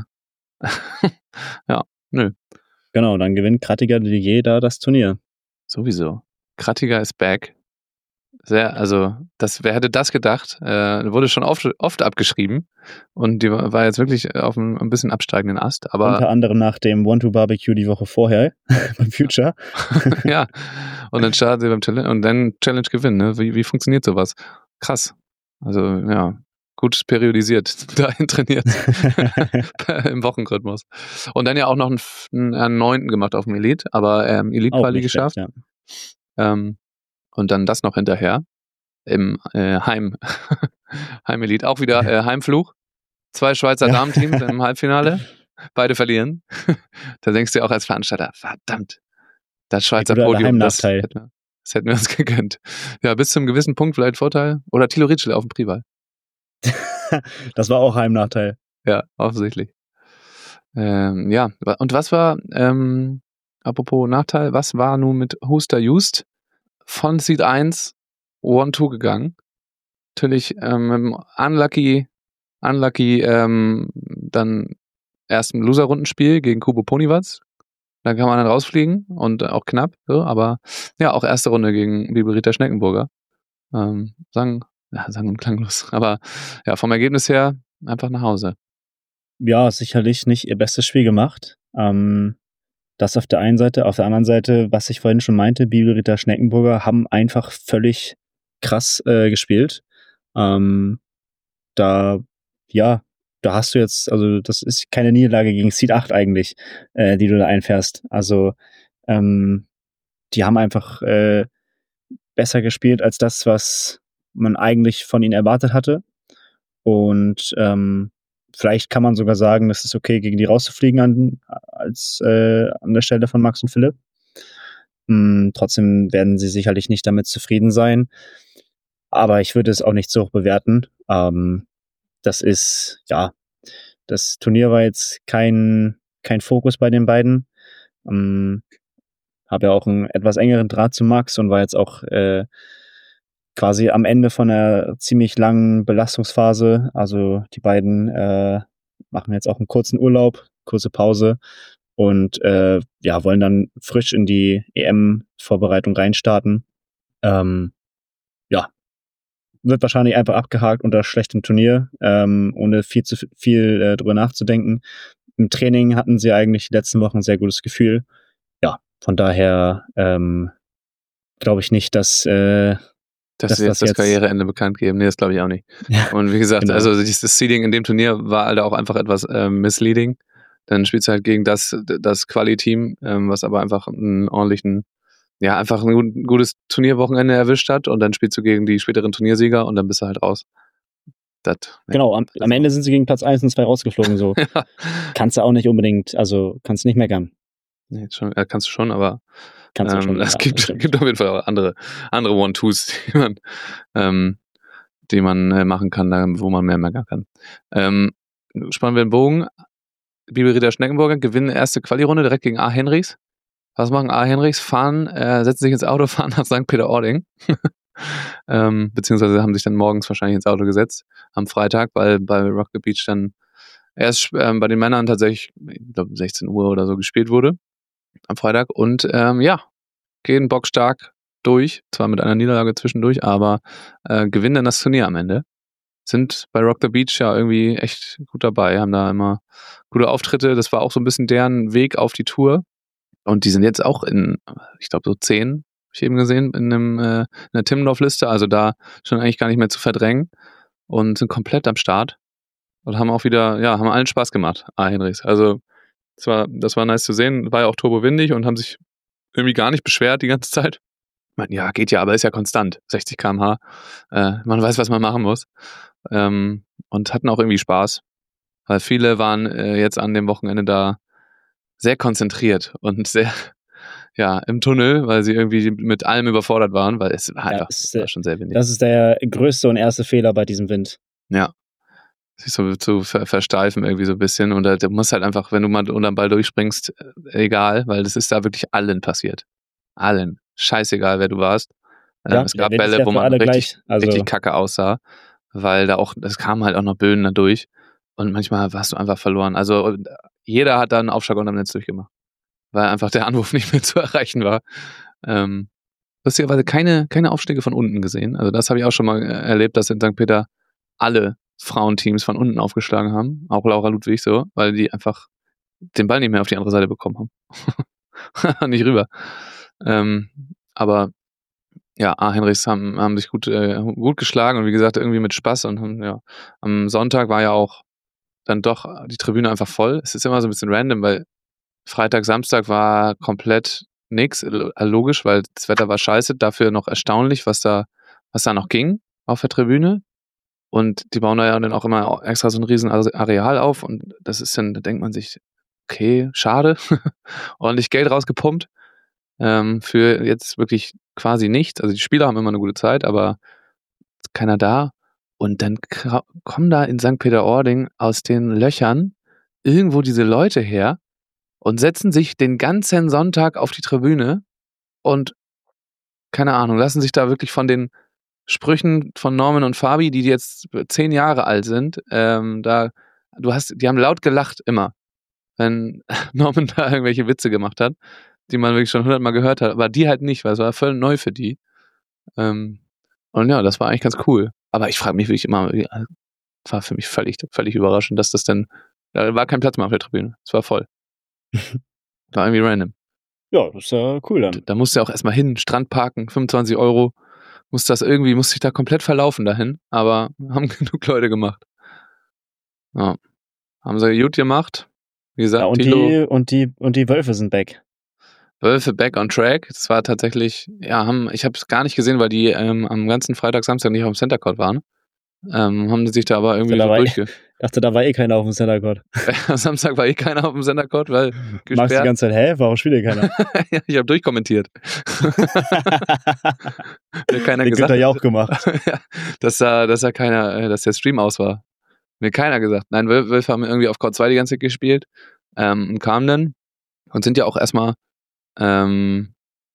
nö. Genau, dann gewinnt Krattiger da das Turnier. Sowieso. Krattiger ist back. Also, wer hätte das gedacht? Wurde schon oft abgeschrieben und die war jetzt wirklich auf einem ein bisschen absteigenden Ast. Aber unter anderem nach dem One-Two-Barbecue die Woche vorher beim Future. Ja, und dann starten sie beim Challenge und dann Challenge gewinnen. Ne? Wie funktioniert sowas? Krass. Also, ja, gut periodisiert, dahin trainiert im Wochenrhythmus. Und dann ja auch noch einen 9. gemacht auf dem Elite, aber Elite-Quali geschafft. Schlecht, ja. Und dann das noch hinterher im Heim-Elite. Auch wieder Heimfluch. 2 Schweizer Damenteams im Halbfinale. Beide verlieren. Da denkst du auch als Veranstalter, verdammt, das Schweizer Podium, das hätten wir uns gegönnt. Ja, bis zum gewissen Punkt vielleicht Vorteil. Oder Thilo Ritschl auf dem Prival. Das war auch Heimnachteil. Ja, offensichtlich. Ja, und was war, apropos Nachteil, was war nun mit Huster Just von Seed 1 1-2 gegangen? Natürlich unlucky dann ersten Loser-Rundenspiel gegen Kubo Poniwatz. Da kann man dann rausfliegen und auch knapp, so, aber ja, auch erste Runde gegen Biberita Schneckenburger. Sagen und klanglos. Aber ja, vom Ergebnis her einfach nach Hause. Ja, sicherlich nicht ihr bestes Spiel gemacht. Das auf der einen Seite. Auf der anderen Seite, was ich vorhin schon meinte, Biberita Schneckenburger haben einfach völlig krass gespielt. Da hast du jetzt, also das ist keine Niederlage gegen Seed 8 eigentlich, die du da einfährst. Also die haben einfach besser gespielt als das, was man eigentlich von ihnen erwartet hatte. Und vielleicht kann man sogar sagen, es ist okay, gegen die rauszufliegen an der Stelle von Max und Philipp. Trotzdem werden sie sicherlich nicht damit zufrieden sein. Aber ich würde es auch nicht so hoch bewerten. Das Turnier war jetzt kein Fokus bei den beiden. Habe ja auch einen etwas engeren Draht zu Max und war jetzt auch quasi am Ende von einer ziemlich langen Belastungsphase. Also die beiden machen jetzt auch einen kurzen Urlaub, kurze Pause und wollen dann frisch in die EM-Vorbereitung reinstarten. Wird wahrscheinlich einfach abgehakt unter schlechtem Turnier, ohne viel zu viel drüber nachzudenken. Im Training hatten sie eigentlich die letzten Wochen ein sehr gutes Gefühl. Ja, von daher glaube ich nicht, dass sie jetzt das Karriereende bekannt geben. Nee, das glaube ich auch nicht. Ja, und wie gesagt, genau. Also das Seeding in dem Turnier war halt auch einfach etwas misleading. Dann spielst du halt gegen das Quali-Team, was aber einfach einen ordentlichen, ja, einfach ein gutes Turnierwochenende erwischt hat und dann spielst du gegen die späteren Turniersieger und dann bist du halt raus. Genau, am Ende sind sie gegen Platz 1 und 2 rausgeflogen, so. Ja. Kannst du auch nicht unbedingt, also kannst nicht meckern. Nee, kannst du schon, aber es gibt auf jeden Fall auch andere One-Twos, die man machen kann, wo man mehr meckern kann. Spannen wir den Bogen. Biberita Schneckenburger gewinnen erste Quali-Runde direkt gegen A. Henrichs. Was machen A. Henrichs? Setzen sich ins Auto, fahren nach St. Peter-Ording. Beziehungsweise haben sich dann morgens wahrscheinlich ins Auto gesetzt am Freitag, weil bei Rock the Beach dann erst bei den Männern tatsächlich, ich glaube 16 Uhr oder so gespielt wurde am Freitag und gehen bockstark durch, zwar mit einer Niederlage zwischendurch, aber gewinnen dann das Turnier am Ende. Sind bei Rock the Beach ja irgendwie echt gut dabei, haben da immer gute Auftritte, das war auch so ein bisschen deren Weg auf die Tour und die sind jetzt auch in, ich glaube so 10, habe ich eben gesehen, in einer Timmendorf-Liste, also da schon eigentlich gar nicht mehr zu verdrängen und sind komplett am Start und haben auch wieder, ja, haben allen Spaß gemacht, A. Henrichs. Also das war nice zu sehen, war ja auch turbowindig und haben sich irgendwie gar nicht beschwert die ganze Zeit. Ich meine, ja, geht ja, aber ist ja konstant, 60 km/h. Man weiß, was man machen muss. Und hatten auch irgendwie Spaß, weil viele waren jetzt an dem Wochenende da sehr konzentriert und sehr im Tunnel, weil sie irgendwie mit allem überfordert waren, weil es war einfach war schon sehr windig. Das ist der größte und erste Fehler bei diesem Wind. Ja. Sich so zu versteifen irgendwie so ein bisschen und du musst halt einfach, wenn du mal unter den Ball durchspringst, egal, weil das ist da wirklich allen passiert. Allen. Scheißegal, wer du warst. Es gab Bälle, wo man richtig kacke aussah, weil das kamen halt auch noch Böen da durch und manchmal warst du einfach verloren. Also jeder hat da einen Aufschlag unterm Netz durchgemacht, weil einfach der Anwurf nicht mehr zu erreichen war. Lustigerweise keine Aufschläge von unten gesehen. Also das habe ich auch schon mal erlebt, dass in St. Peter alle Frauenteams von unten aufgeschlagen haben, auch Laura Ludwig so, weil die einfach den Ball nicht mehr auf die andere Seite bekommen haben. Nicht rüber. Aber ja, A. Henrichs haben sich gut geschlagen und wie gesagt, irgendwie mit Spaß und ja, am Sonntag war ja auch dann doch die Tribüne einfach voll. Es ist immer so ein bisschen random, weil Freitag, Samstag war komplett nix, logisch, weil das Wetter war scheiße, dafür noch erstaunlich, was da noch ging auf der Tribüne. Und die bauen da ja dann auch immer extra so ein riesen Areal auf und das ist dann, da denkt man sich, okay, schade, ordentlich Geld rausgepumpt für jetzt wirklich quasi nichts. Also die Spieler haben immer eine gute Zeit, aber keiner da. Und dann kommen da in St. Peter-Ording aus den Löchern irgendwo diese Leute her und setzen sich den ganzen Sonntag auf die Tribüne und keine Ahnung, lassen sich da wirklich von den Sprüchen von Norman und Fabi, die jetzt 10 Jahre alt sind, die haben laut gelacht immer. wenn Norman da irgendwelche Witze gemacht hat, die man wirklich schon 100-mal gehört hat, aber die halt nicht, weil es war voll neu für die. Und ja, das war eigentlich ganz cool. Aber ich frage mich wirklich immer, war für mich völlig überraschend, dass das denn, da war kein Platz mehr auf der Tribüne. Es war voll. War irgendwie random. Ja, das ist ja cool dann. Da musst du ja auch erstmal hin, Strand parken, 25 €. Musste ich da komplett verlaufen dahin, aber haben genug Leute gemacht. Ja. Haben sie gut gemacht. Wie gesagt, Ja, und die Wölfe sind back. Wölfe back on track. Das war tatsächlich, ja, ich habe es gar nicht gesehen, weil die am ganzen Freitag, Samstag nicht auf dem Center Court waren. Haben die sich da aber irgendwie dachte, da war eh keiner auf dem Center Court. Am Samstag war eh keiner auf dem Center Court, weil gesperrt. Magst du die ganze Zeit, warum spielt hier keiner? Ja, ich habe durchkommentiert. Keiner den gesagt, hat er ja auch gemacht. dass der Stream aus war. Mir keiner gesagt. Nein, Wölfe haben irgendwie auf Court 2 die ganze Zeit gespielt und kamen dann und sind ja auch erstmal dann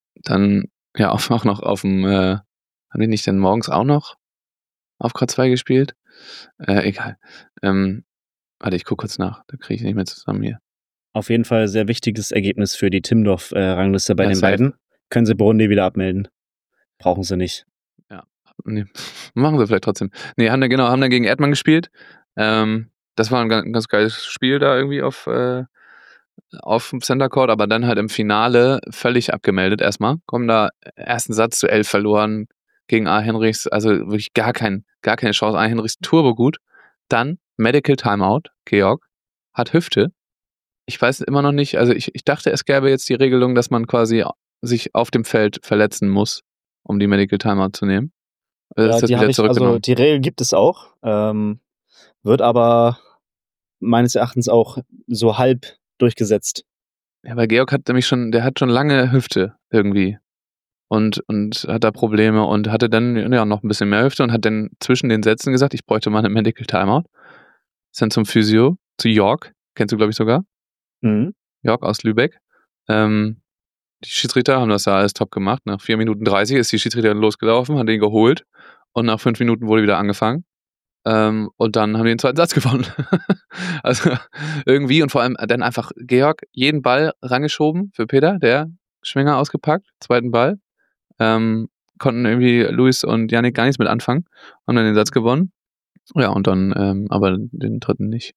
ja auch noch auf dem, haben die nicht denn morgens auch noch auf Court 2 gespielt? Egal. Warte, ich gucke kurz nach, da kriege ich nicht mehr zusammen hier. Auf jeden Fall sehr wichtiges Ergebnis für die Timdorf-Rangliste bei den safe. beiden. Können sie Burundi wieder abmelden. Brauchen sie nicht. Ja, nee. Machen sie vielleicht trotzdem. Nee, haben dann gegen Erdmann gespielt. Das war ein ganz geiles Spiel da irgendwie auf dem Center Court, aber dann halt im Finale völlig abgemeldet erstmal. Kommen da ersten Satz zu 11 verloren gegen A. Henrichs, also wirklich gar keine Chance. A. Henrichs turbo gut. Dann Medical Timeout, Georg, hat Hüfte. Ich weiß immer noch nicht, also ich dachte, es gäbe jetzt die Regelung, dass man quasi sich auf dem Feld verletzen muss, um die Medical Timeout zu nehmen. Ja, die Regel gibt es auch, wird aber meines Erachtens auch so halb durchgesetzt. Ja, weil Georg hat nämlich der hat schon lange Hüfte irgendwie und hat da Probleme und hatte dann ja noch ein bisschen mehr Hüfte und hat dann zwischen den Sätzen gesagt, ich bräuchte mal eine Medical Timeout. Ist dann zum Physio, zu Jörg, kennst du glaube ich sogar. Mhm. Jörg aus Lübeck. Die Schiedsrichter haben das ja alles top gemacht. Nach 4 Minuten 30 ist die Schiedsrichterin losgelaufen, hat den geholt und nach 5 Minuten wurde wieder angefangen. Und dann haben die den zweiten Satz gewonnen. Also irgendwie und vor allem dann einfach Georg jeden Ball rangeschoben für Peter, der Schwinger ausgepackt, zweiten Ball. Konnten irgendwie Luis und Yannick gar nichts mit anfangen, haben dann den Satz gewonnen. Ja, und dann aber den dritten nicht.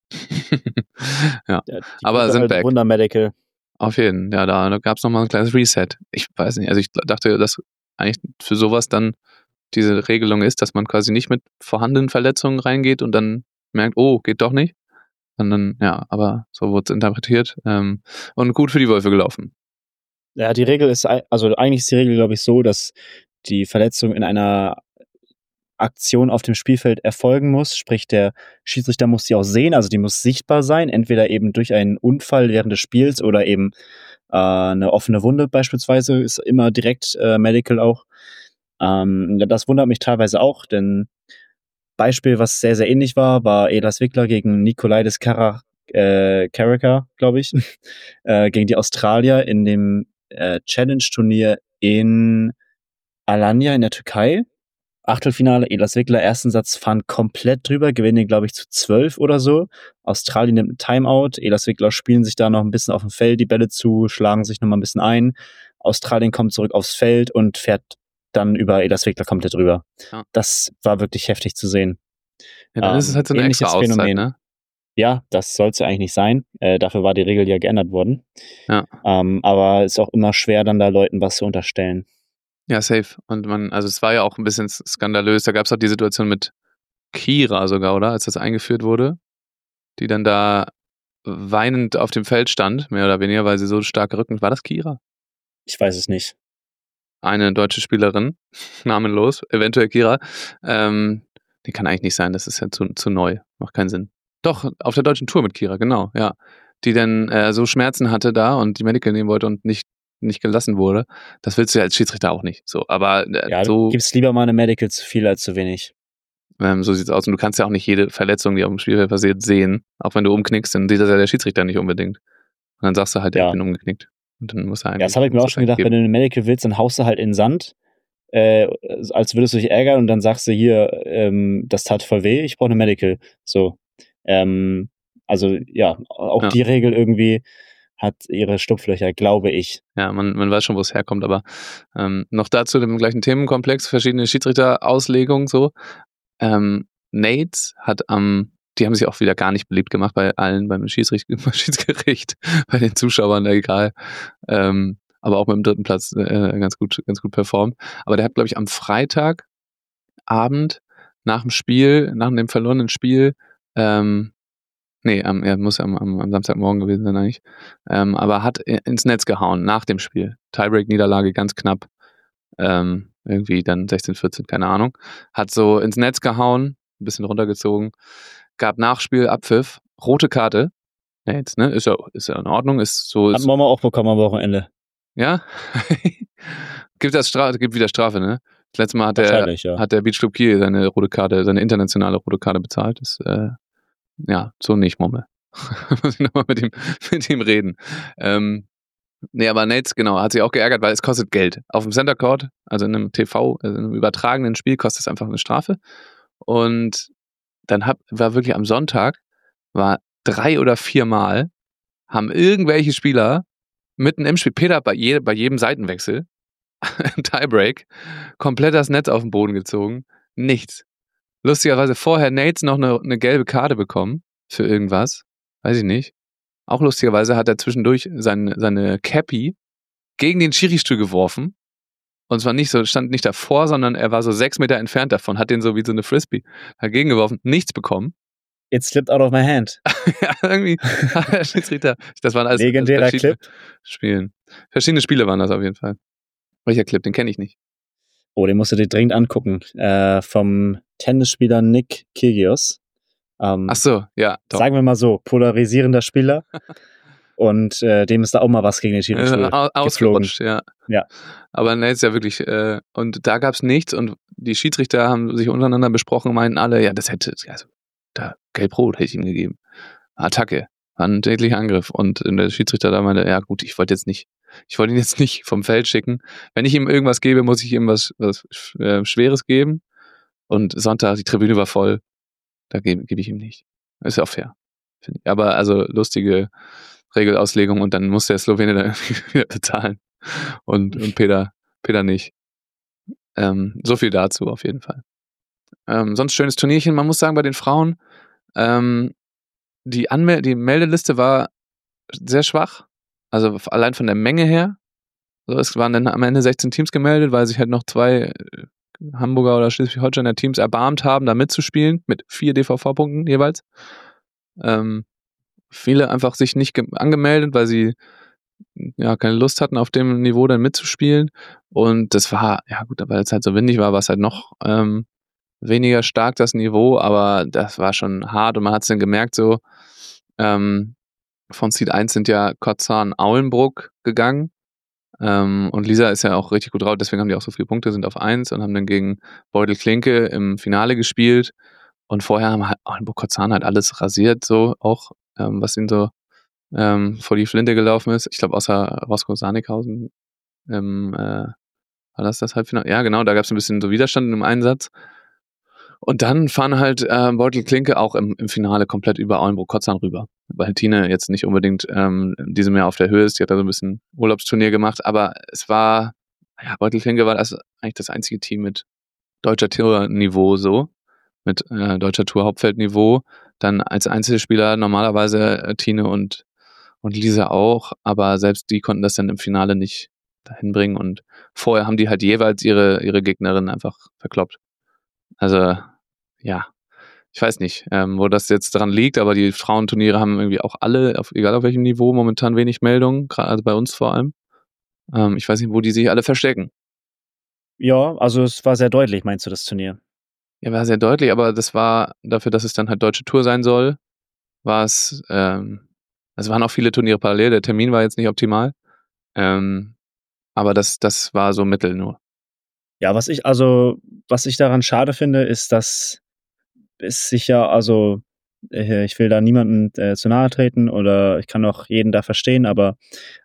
Ja, aber sind halt back. Wundermedical. Auf jeden, ja, da gab es nochmal ein kleines Reset. Ich weiß nicht, also ich dachte, dass eigentlich für sowas dann diese Regelung ist, dass man quasi nicht mit vorhandenen Verletzungen reingeht und dann merkt, oh, geht doch nicht. Und dann, ja, aber so wurde es interpretiert und gut für die Wölfe gelaufen. Ja, die Regel ist, also eigentlich ist die Regel, glaube ich, so, dass die Verletzung in einer Aktion auf dem Spielfeld erfolgen muss, sprich der Schiedsrichter muss die auch sehen, also die muss sichtbar sein, entweder eben durch einen Unfall während des Spiels oder eben eine offene Wunde beispielsweise, ist immer direkt Medical auch. Das wundert mich teilweise auch, denn Beispiel, was sehr, sehr ähnlich war Elas Wickler gegen Nikolaitis Carricker, glaube ich, gegen die Australier in dem Challenge-Turnier in Alanya in der Türkei. Achtelfinale, Elas Wickler, ersten Satz fahren komplett drüber, gewinnen, glaube ich, zu 12 oder so. Australien nimmt ein Timeout, Elas Wickler spielen sich da noch ein bisschen auf dem Feld die Bälle zu, schlagen sich nochmal ein bisschen ein. Australien kommt zurück aufs Feld und fährt dann über Elas Wickler komplett drüber. Ja. Das war wirklich heftig zu sehen. Ja, dann ist es halt so ein extra Auszeit, Phänomen. Ne? Ja, das soll es ja eigentlich nicht sein. Dafür war die Regel ja geändert worden. Ja. Aber ist auch immer schwer, dann da Leuten was zu unterstellen. Ja, safe. Und also es war ja auch ein bisschen skandalös. Da gab es auch die Situation mit Kira sogar, oder? Als das eingeführt wurde, die dann da weinend auf dem Feld stand, mehr oder weniger, weil sie so stark rückend. War das Kira? Ich weiß es nicht. Eine deutsche Spielerin, namenlos, eventuell Kira. Die kann eigentlich nicht sein, das ist ja zu neu. Macht keinen Sinn. Doch, auf der deutschen Tour mit Kira, genau, ja. Die dann so Schmerzen hatte da und die Medical nehmen wollte und nicht gelassen wurde. Das willst du ja als Schiedsrichter auch nicht. So, aber du gibst lieber mal eine Medical zu viel als zu wenig. So sieht's aus. Und du kannst ja auch nicht jede Verletzung, die auf dem Spielfeld passiert, sehen. Auch wenn du umknickst, dann sieht das ja der Schiedsrichter nicht unbedingt. Und dann sagst du halt, ich bin umgeknickt. Und dann muss er das habe ich mir auch schon gedacht, wenn du eine Medical willst, dann haust du halt in den Sand, als würdest du dich ärgern und dann sagst du hier, das tat voll weh, ich brauche eine Medical. So. Also ja, auch Ja. die Regel irgendwie hat ihre Schlupflöcher, glaube ich. Ja, man weiß schon, wo es herkommt, aber noch dazu dem gleichen Themenkomplex, verschiedene Schiedsrichterauslegungen so. Nates hat die haben sich auch wieder gar nicht beliebt gemacht bei allen, beim Schiedsgericht, bei den Zuschauern, egal. Aber auch mit dem dritten Platz ganz gut performt. Aber der hat, glaube ich, am Freitagabend nach dem Spiel, nach dem verlorenen Spiel, muss am Samstagmorgen gewesen sein eigentlich, aber hat ins Netz gehauen nach dem Spiel. Tiebreak-Niederlage ganz knapp. Irgendwie dann 16-14, keine Ahnung. Hat so ins Netz gehauen, ein bisschen runtergezogen, gab Nachspiel, Abpfiff, rote Karte. Ja, jetzt, ne? Ist ja in Ordnung, ist so. Hatten wir mal auch bekommen am Wochenende. Ja? Gibt wieder Strafe, ne? Das letzte Mal hat der Beach Club Kiel seine internationale rote Karte bezahlt. Das, so nicht, Mumme. Muss ich nochmal mit ihm reden. Aber Nates, genau, hat sich auch geärgert, weil es kostet Geld. Auf dem Center Court, also in einem TV, also in einem übertragenen Spiel, kostet es einfach eine Strafe. Und dann war wirklich am Sonntag, 3 oder 4 Mal, haben irgendwelche Spieler mitten im Spiel, Peter bei jedem Seitenwechsel, im Tiebreak, komplett das Netz auf den Boden gezogen. Nichts. Lustigerweise vorher Nates noch eine gelbe Karte bekommen für irgendwas. Weiß ich nicht. Auch lustigerweise hat er zwischendurch seine Cappy gegen den Schiri-Stuhl geworfen. Und zwar stand nicht davor, sondern er war so 6 Meter entfernt davon, hat den so wie so eine Frisbee dagegen geworfen, nichts bekommen. It slipped out of my hand. Ja, irgendwie. Das waren alles legendärer Clip. Verschiedene Spiele waren das auf jeden Fall. Welcher Clip? Den kenne ich nicht. Oh, den musst du dir dringend angucken. Vom Tennisspieler Nick Kyrgios. Ach so, ja. Doch. Sagen wir mal so, polarisierender Spieler. Und dem ist da auch mal was gegen den Schiri-Stuhl ausgerutscht, ja. Aber Nate ist ja wirklich, und da gab es nichts und die Schiedsrichter haben sich untereinander besprochen und meinten alle, ja, das da gelb-rot hätte ich ihm gegeben. Attacke, war ein täglicher Angriff und der Schiedsrichter da meinte, ja gut, ich wollte ihn jetzt nicht vom Feld schicken. Wenn ich ihm irgendwas gebe, muss ich ihm was Schweres geben. Und Sonntag, die Tribüne war voll, da gebe ich ihm nicht. Ist ja auch fair. Aber also lustige Regelauslegung und dann muss der Slowene dann wieder bezahlen und Peter nicht. So viel dazu auf jeden Fall. Sonst schönes Turnierchen. Man muss sagen, bei den Frauen, die Meldeliste war sehr schwach. Also allein von der Menge her. So, es waren dann am Ende 16 Teams gemeldet, weil sich halt noch 2 Hamburger oder Schleswig-Holsteiner Teams erbarmt haben, da mitzuspielen, mit 4 DVV-Punkten jeweils. Viele einfach sich nicht angemeldet, weil sie keine Lust hatten, auf dem Niveau dann mitzuspielen. Und das war, ja gut, weil es halt so windig war es halt noch weniger stark, das Niveau, aber das war schon hart und man hat es dann gemerkt, so von Seed 1 sind ja Kotzan Aulenbruck gegangen und Lisa ist ja auch richtig gut drauf, deswegen haben die auch so viele Punkte, sind auf 1 und haben dann gegen Beutel Klinke im Finale gespielt und vorher haben halt Aulenbruck Kotzan halt alles rasiert, so auch, was ihnen so vor die Flinte gelaufen ist. Ich glaube, außer Roscoe Sanighausen war das Halbfinale? Ja, genau, da gab es ein bisschen so Widerstand im Einsatz. Und dann fahren halt Beutel Klinke auch im Finale komplett über Aulenbruck-Kotzan rüber. Weil Tine jetzt nicht unbedingt diesem Jahr auf der Höhe ist. Die hat da so ein bisschen Urlaubsturnier gemacht. Aber es war, Beutel Klinke war eigentlich das einzige Team mit deutscher Tour-Niveau so. Mit deutscher Tour-Hauptfeldniveau. Dann als Einzelspieler normalerweise Tine und Lisa auch. Aber selbst die konnten das dann im Finale nicht dahin bringen. Und vorher haben die halt jeweils ihre Gegnerin einfach verkloppt. Also, ja, ich weiß nicht, wo das jetzt dran liegt, aber die Frauenturniere haben irgendwie auch alle, egal auf welchem Niveau, momentan wenig Meldungen, gerade also bei uns vor allem. Ich weiß nicht, wo die sich alle verstecken. Ja, also es war sehr deutlich, meinst du, das Turnier? Ja, war sehr deutlich, aber das war dafür, dass es dann halt Deutsche Tour sein soll, war es, es waren auch viele Turniere parallel, der Termin war jetzt nicht optimal, aber das war so mittel nur. Ja, was ich daran schade finde, ist, dass es sich ja, also ich will da niemandem zu nahe treten oder ich kann auch jeden da verstehen, aber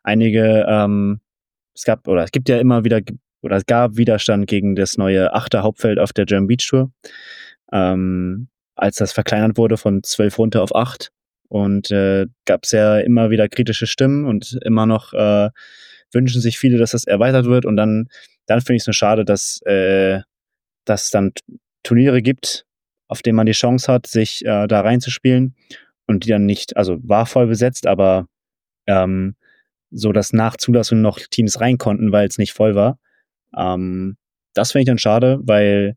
es gibt ja immer wieder, oder es gab Widerstand gegen das neue 8. Hauptfeld auf der German Beach Tour, als das verkleinert wurde von 12 runter auf 8. Und gab es ja immer wieder kritische Stimmen und immer noch wünschen sich viele, dass das erweitert wird. Und dann finde ich es nur schade, dass es dann Turniere gibt, auf denen man die Chance hat, sich da reinzuspielen und die dann nicht, also war voll besetzt, aber so, dass nach Zulassung noch Teams rein konnten, weil es nicht voll war. Das finde ich dann schade, weil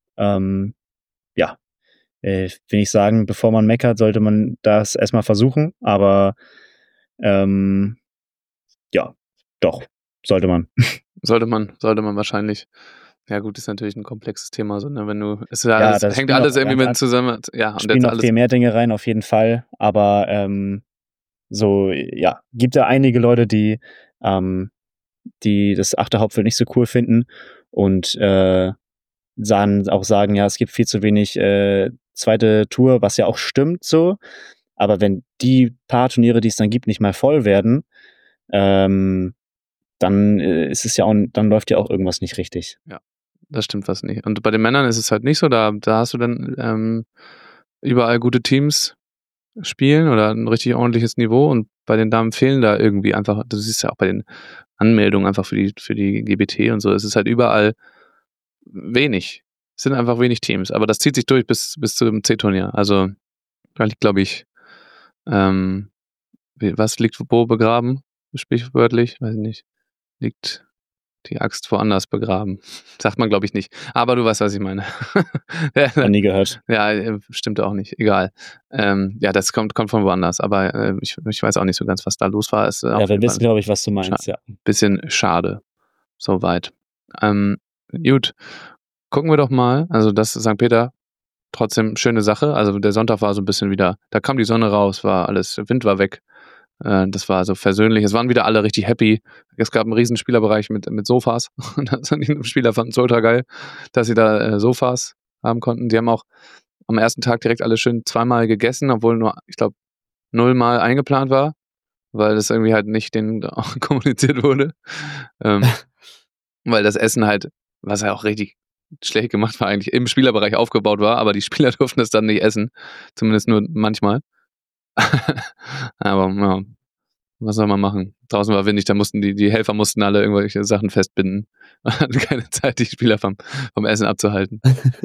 will ich sagen, bevor man meckert, sollte man das erstmal versuchen, aber ja, doch, sollte man. Sollte man wahrscheinlich. Ja gut, ist natürlich ein komplexes Thema, so, ne? Wenn du, es ist ja Ja, alles, das hängt spielen alles auch irgendwie ganz mit zusammen. Ja, und spielen jetzt noch alles. viel mehr Dinge rein, auf jeden Fall, aber so, ja, gibt ja einige Leute, die das achte Hauptfeld nicht so cool finden und sagen, ja, es gibt viel zu wenig zweite Tour, was ja auch stimmt so. Aber wenn die paar Turniere, die es dann gibt, nicht mal voll werden, dann ist es ja auch, dann läuft ja auch irgendwas nicht richtig. Ja, das stimmt was nicht. Und bei den Männern ist es halt nicht so, da hast du dann überall gute Teams spielen oder ein richtig ordentliches Niveau, und bei den Damen fehlen da irgendwie einfach, du siehst ja auch bei den Anmeldungen einfach für die GBT und so, es ist halt überall wenig. Es sind einfach wenig Teams, aber das zieht sich durch bis zum C-Turnier. Also da liegt, glaube ich, was liegt wo begraben? Sprichwörtlich, weiß ich nicht. Liegt die Axt woanders begraben. Sagt man, glaube ich, nicht. Aber du weißt, was ich meine. Noch nie gehört. Ja, stimmt auch nicht. Egal. Ja, das kommt von woanders. Aber ich weiß auch nicht so ganz, was da los war. Ja, wir wissen, glaube ich, was du meinst, ja. Bisschen schade. Soweit. Gut. Gucken wir doch mal. Also das St. Peter, trotzdem schöne Sache. Also der Sonntag war so ein bisschen wieder, da kam die Sonne raus, war alles, Wind war weg. Das war so versöhnlich. Es waren wieder alle richtig happy. Es gab einen riesen Spielerbereich mit Sofas. Und die Spieler fanden es ultra geil, dass sie da Sofas haben konnten. Die haben auch am ersten Tag direkt alle schön zweimal gegessen, obwohl nur, ich glaube, 0-mal eingeplant war, weil das irgendwie halt nicht denen auch kommuniziert wurde. Weil das Essen halt, was ja auch richtig schlecht gemacht war, eigentlich im Spielerbereich aufgebaut war, aber die Spieler durften es dann nicht essen. Zumindest nur manchmal. Aber ja, was soll man machen? Draußen war windig, da mussten die Helfer mussten alle irgendwelche Sachen festbinden. Man hatte keine Zeit, die Spieler vom Essen abzuhalten.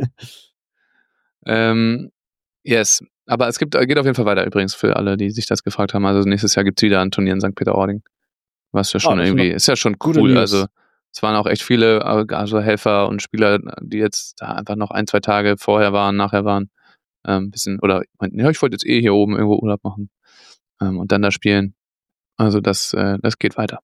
Yes. Aber es geht auf jeden Fall weiter übrigens für alle, die sich das gefragt haben. Also nächstes Jahr gibt es wieder ein Turnier in St. Peter-Ording. Was ja schon irgendwie, ist ja schon cool. Also es waren auch echt viele also Helfer und Spieler, die jetzt da einfach noch 1-2 Tage vorher waren, nachher waren. Bisschen, oder meinten, ja, ich wollte jetzt hier oben irgendwo Urlaub machen. Und dann da spielen. Also das geht weiter.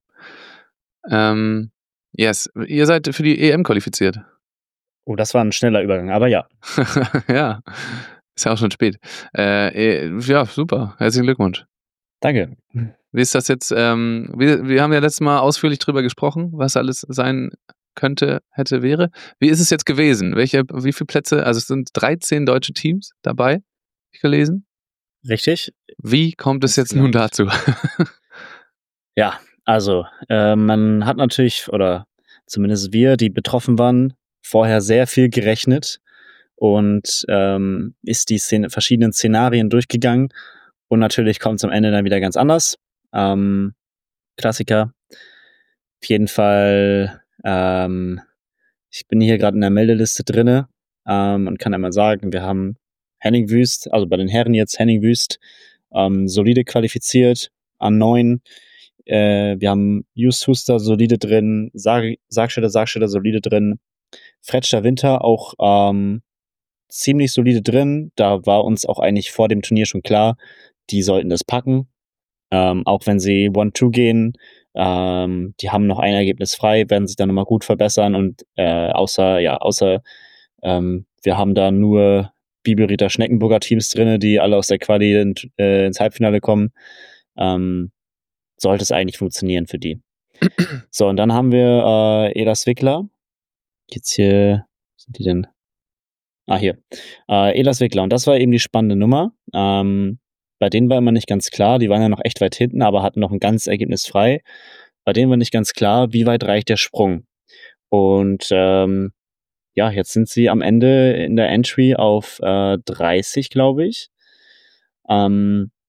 Yes, ihr seid für die EM qualifiziert. Oh, das war ein schneller Übergang, aber ja. Ja, ist ja auch schon spät. Ja, super. Herzlichen Glückwunsch. Danke. Wie ist das jetzt? Wir haben ja letztes Mal ausführlich drüber gesprochen, was alles sein könnte, wäre. Wie ist es jetzt gewesen? Wie viele Plätze? Also es sind 13 deutsche Teams dabei, habe ich gelesen. Richtig. Wie kommt es jetzt nun dazu? Ja, also man hat natürlich, oder zumindest wir, die betroffen waren, vorher sehr viel gerechnet und ist die verschiedenen Szenarien durchgegangen, und natürlich kommt es am Ende dann wieder ganz anders. Klassiker. Auf jeden Fall, ich bin hier gerade in der Meldeliste drinne und kann einmal sagen, wir haben Henning Wüst, also bei den Herren jetzt Henning Wüst, solide qualifiziert an 9. Wir haben Just Huster solide drin, Sargstetter solide drin, Fretschner Winter auch ziemlich solide drin. Da war uns auch eigentlich vor dem Turnier schon klar, die sollten das packen. Auch wenn sie 1-2 gehen, die haben noch ein Ergebnis frei, werden sich dann nochmal gut verbessern, und außer wir haben da nur Bibelritter Schneckenburger Teams drin, die alle aus der Quali ins Halbfinale kommen, sollte es eigentlich funktionieren für die. So, und dann haben wir Elas-Wickler. Jetzt hier, was sind die denn? Hier. Elas-Wickler, und das war eben die spannende Nummer. Bei denen war immer nicht ganz klar, die waren ja noch echt weit hinten, aber hatten noch ein ganzes Ergebnis frei. Bei denen war nicht ganz klar, wie weit reicht der Sprung. Und ja, jetzt sind sie am Ende in der Entry auf 30, glaube ich.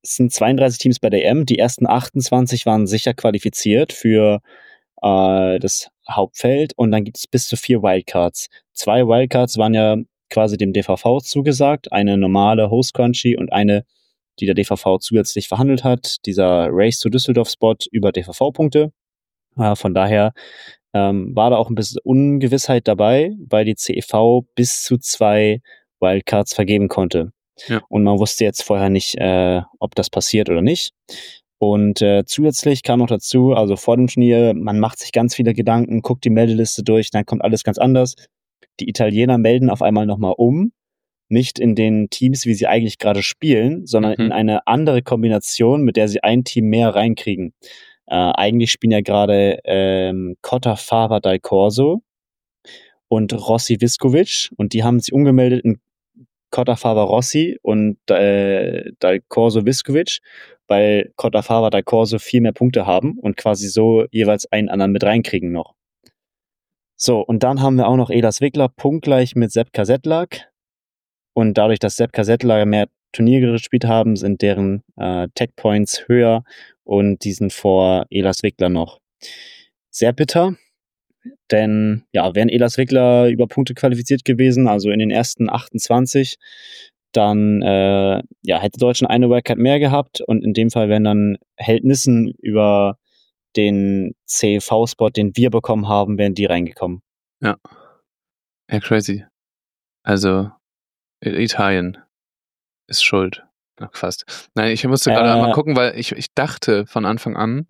es sind 32 Teams bei der EM. Die ersten 28 waren sicher qualifiziert für das Hauptfeld und dann gibt es bis zu 4 Wildcards. 2 Wildcards waren ja quasi dem DVV zugesagt, eine normale Host Country und eine, die der DVV zusätzlich verhandelt hat, dieser Race to Düsseldorf-Spot über DVV-Punkte. Von daher war da auch ein bisschen Ungewissheit dabei, weil die CEV bis zu 2 Wildcards vergeben konnte. Ja. Und man wusste jetzt vorher nicht, ob das passiert oder nicht. Und zusätzlich kam noch dazu, also vor dem Turnier, man macht sich ganz viele Gedanken, guckt die Meldeliste durch, dann kommt alles ganz anders. Die Italiener melden auf einmal nochmal um, nicht in den Teams, wie sie eigentlich gerade spielen, sondern in eine andere Kombination, mit der sie ein Team mehr reinkriegen. Eigentlich spielen ja gerade Cotta Fava Dal Corso und Rossi Viskovic und die haben sich umgemeldet in Cotta Fava Rossi und Dal Corso Viskovic, weil Cotta Fava Dal Corso viel mehr Punkte haben und quasi so jeweils einen anderen mit reinkriegen noch. So, und dann haben wir auch noch Elas Wickler punktgleich mit Sepka Sedlak. Und dadurch, dass Sepka Sedlak mehr Turniere gespielt haben, sind deren Tech Points höher und die sind vor Elas Wickler noch. Sehr bitter, denn ja, wären Elas Wickler über Punkte qualifiziert gewesen, also in den ersten 28, dann hätte Deutschland eine Wildcard mehr gehabt und in dem Fall wären dann Held Nissen über den CEV-Spot, den wir bekommen haben, wären die reingekommen. Ja, crazy. Also Italien ist schuld. Ach, fast. Nein, ich musste gerade mal gucken, weil ich dachte von Anfang an,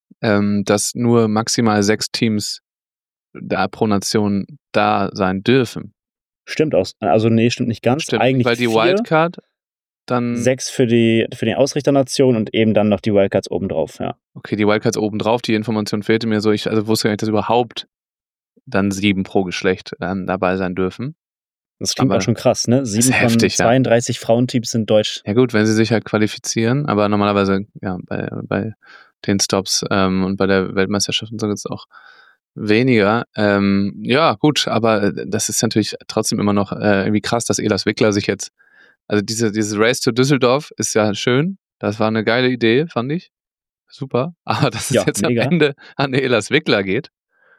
dass nur maximal 6 Teams da pro Nation da sein dürfen. Stimmt auch. Also nee, stimmt nicht ganz. Stimmt, eigentlich weil die 4, Wildcard dann 6 für die Ausrichternation und eben dann noch die Wildcards obendrauf, ja. Okay, die Wildcards obendrauf, die Information fehlte mir so. Ich wusste gar nicht, dass überhaupt dann 7 pro Geschlecht dabei sein dürfen. Das klingt auch schon krass, ne? 7 von heftig, 32 Frauenteams sind deutsch. Ja gut, wenn sie sich halt qualifizieren, aber normalerweise ja bei den Stops und bei der Weltmeisterschaft und so gibt es auch weniger. Ja gut, aber das ist natürlich trotzdem immer noch irgendwie krass, dass Elas Wickler sich jetzt, also dieses Race to Düsseldorf ist ja schön, das war eine geile Idee, fand ich. Super, aber dass es jetzt mega am Ende an Elas Wickler geht,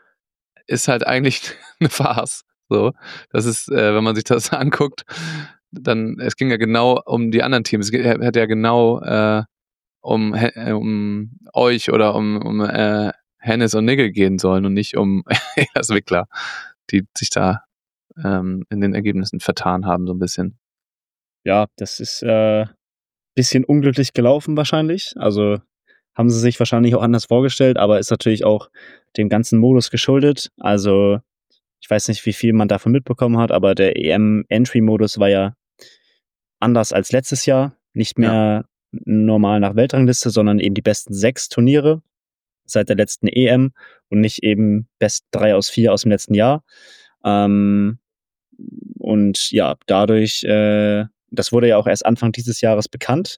ist halt eigentlich eine Farce. So, das ist, wenn man sich das anguckt, dann, es ging ja genau um die anderen Teams. Es hätte ja genau um euch oder um Hennes und Nigel gehen sollen und nicht um Elas Wickler, die sich da in den Ergebnissen vertan haben, so ein bisschen. Ja, das ist bisschen unglücklich gelaufen wahrscheinlich. Also haben sie sich wahrscheinlich auch anders vorgestellt, aber ist natürlich auch dem ganzen Modus geschuldet. Also ich weiß nicht, wie viel man davon mitbekommen hat, aber der EM-Entry-Modus war ja anders als letztes Jahr. Nicht mehr normal nach Weltrangliste, sondern eben die besten 6 Turniere seit der letzten EM und nicht eben Best 3 aus 4 aus dem letzten Jahr. Und ja, dadurch, das wurde ja auch erst Anfang dieses Jahres bekannt,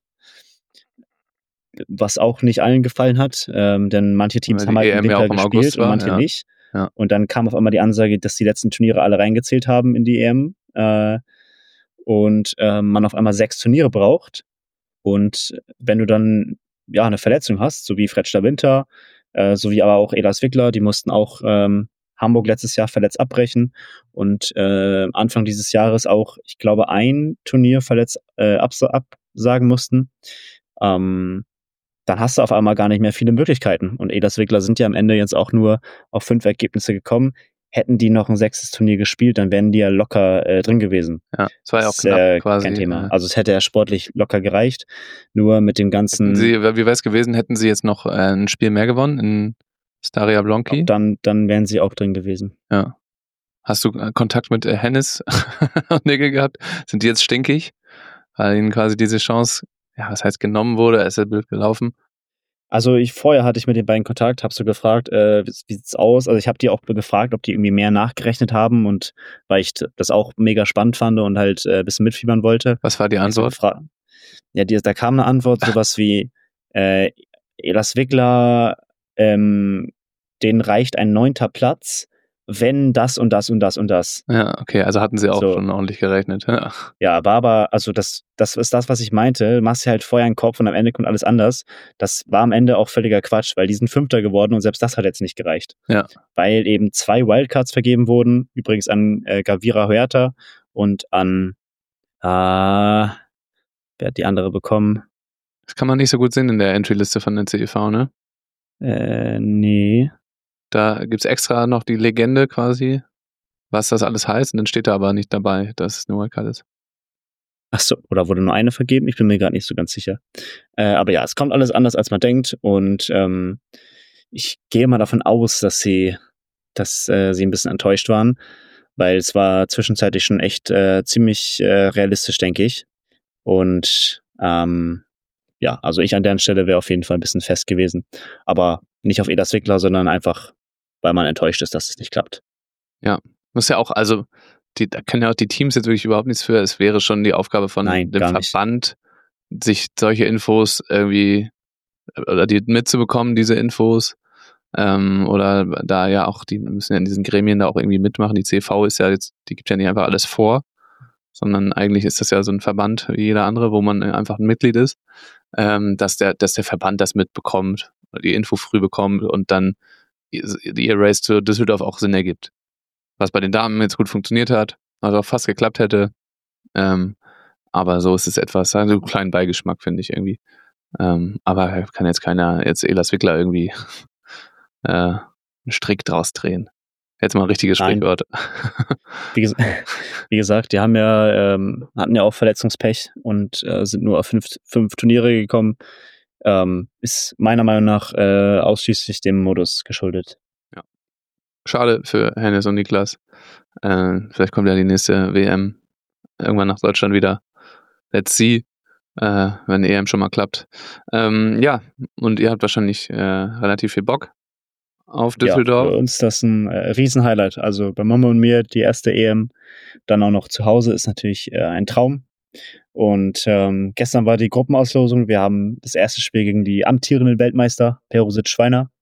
was auch nicht allen gefallen hat, denn manche Teams haben halt im Winter gespielt und manche nicht. Ja. Und dann kam auf einmal die Ansage, dass die letzten Turniere alle reingezählt haben in die EM und man auf einmal 6 Turniere braucht. Und wenn du dann ja eine Verletzung hast, so wie Fredster Winter, so wie aber auch Elas Wickler, die mussten auch Hamburg letztes Jahr verletzt abbrechen und Anfang dieses Jahres auch, ich glaube, ein Turnier verletzt absagen mussten. Dann hast du auf einmal gar nicht mehr viele Möglichkeiten. Und Elas Wickler sind ja am Ende jetzt auch nur auf 5 Ergebnisse gekommen. Hätten die noch ein 6. Turnier gespielt, dann wären die ja locker drin gewesen. Ja, das war ja auch knapp quasi. Kein Thema. Also es hätte ja sportlich locker gereicht. Nur mit dem ganzen... wie wäre es gewesen, hätten sie jetzt noch ein Spiel mehr gewonnen in Staria Blanki? Dann wären sie auch drin gewesen. Ja. Hast du Kontakt mit Hennes und Nigel gehabt? Sind die jetzt stinkig? Weil ihnen quasi diese Chance, ja, was heißt genommen wurde, ist ja blöd gelaufen. Also vorher hatte ich mit den beiden Kontakt, habe so gefragt, wie sieht's aus? Also ich habe die auch gefragt, ob die irgendwie mehr nachgerechnet haben und weil ich das auch mega spannend fand und halt ein bisschen mitfiebern wollte. Was war die Antwort? Ja, da kam eine Antwort, sowas wie Elas Wickler, denen reicht ein 9. Platz, wenn das und das und das und das. Ja, okay, also hatten sie auch So. schon ordentlich gerechnet. Ja. Ja, war aber, also das ist das, was ich meinte. Du machst dir halt vorher einen Kopf und am Ende kommt alles anders. Das war am Ende auch völliger Quatsch, weil die sind Fünfter geworden und selbst das hat jetzt nicht gereicht. Ja. Weil eben 2 Wildcards vergeben wurden, übrigens an Gavira Huerta und an, wer hat die andere bekommen? Das kann man nicht so gut sehen in der Entry-Liste von der CEV, ne? Nee. Da gibt's extra noch die Legende quasi, was das alles heißt, und dann steht da aber nicht dabei, dass es eine Wildcard ist. Ach so, oder wurde nur eine vergeben? Ich bin mir gerade nicht so ganz sicher. Aber ja, es kommt alles anders, als man denkt. Und ich gehe mal davon aus, dass sie ein bisschen enttäuscht waren, weil es war zwischenzeitlich schon echt ziemlich realistisch, denke ich. Und ja, also ich an deren Stelle wäre auf jeden Fall ein bisschen fest gewesen. Aber nicht auf Edas Wickler, sondern einfach, weil man enttäuscht ist, dass es nicht klappt. Ja, muss ja auch, also da können ja auch die Teams jetzt wirklich überhaupt nichts für. Es wäre schon die Aufgabe von dem Verband, sich solche Infos irgendwie oder die mitzubekommen, diese Infos. Oder da ja auch, die müssen ja in diesen Gremien da auch irgendwie mitmachen. Die CV ist ja jetzt, die gibt ja nicht einfach alles vor, sondern eigentlich ist das ja so ein Verband wie jeder andere, wo man einfach ein Mitglied ist, dass der Verband das mitbekommt, die Info früh bekommt und dann die Race zu Düsseldorf auch Sinn ergibt. Was bei den Damen jetzt gut funktioniert hat, also auch fast geklappt hätte. Aber so ist es etwas, also einen kleinen Beigeschmack, finde ich irgendwie. Aber kann jetzt keiner jetzt Elas Wickler irgendwie einen Strick draus drehen. Jetzt mal ein richtiges Sprichwort. Wie gesagt, die haben ja, hatten ja auch Verletzungspech und sind nur auf fünf Turniere gekommen. Ist meiner Meinung nach ausschließlich dem Modus geschuldet. Ja. Schade für Hennes und Niklas. Vielleicht kommt ja die nächste WM irgendwann nach Deutschland wieder. Let's see, wenn die EM schon mal klappt. Ja, und ihr habt wahrscheinlich relativ viel Bock auf Düsseldorf. Ja, für uns das ein Riesenhighlight. Also bei Mama und mir die erste EM, dann auch noch zu Hause, ist natürlich ein Traum. Und gestern war die Gruppenauslosung. Wir haben das erste Spiel gegen die amtierenden Weltmeister, Perusic Schweiner.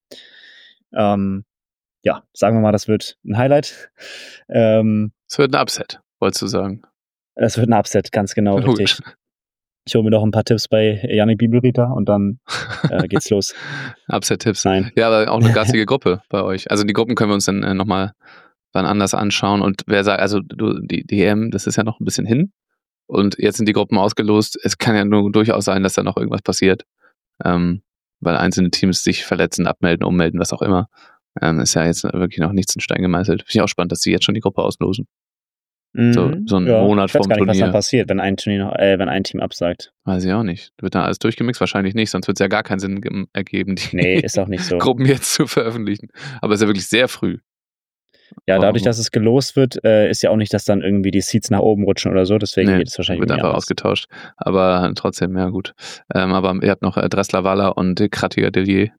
Ja, sagen wir mal, das wird ein Highlight. Es wird ein Upset, wolltest du sagen? Das wird ein Upset, ganz genau, richtig. Ich hole mir noch ein paar Tipps bei Yannick Bibelrieder und dann geht's los. Upset-Tipps. Nein. Ja, aber auch eine gassige Gruppe bei euch. Also die Gruppen können wir uns dann nochmal wann anders anschauen. Und wer sagt, also die EM, das ist ja noch ein bisschen hin. Und jetzt sind die Gruppen ausgelost. Es kann ja nur durchaus sein, dass da noch irgendwas passiert. Weil einzelne Teams sich verletzen, abmelden, ummelden, was auch immer. Ist ja jetzt wirklich noch nichts in Stein gemeißelt. Finde ich auch spannend, dass sie jetzt schon die Gruppe auslosen. So einen Monat vorm Turnier. Ich weiß gar nicht, was dann passiert, wenn ein Team absagt. Weiß ich auch nicht. Wird dann alles durchgemixt? Wahrscheinlich nicht, sonst wird es ja gar keinen Sinn ergeben, Nee, ist auch nicht so. Gruppen jetzt zu veröffentlichen. Aber es ist ja wirklich sehr früh. Ja, dadurch, dass es gelost wird, ist ja auch nicht, dass dann irgendwie die Seeds nach oben rutschen oder so, deswegen geht es wahrscheinlich wird einfach ausgetauscht. Aber trotzdem, ja gut. Aber ihr habt noch Dressler Waller und Kratiger Delier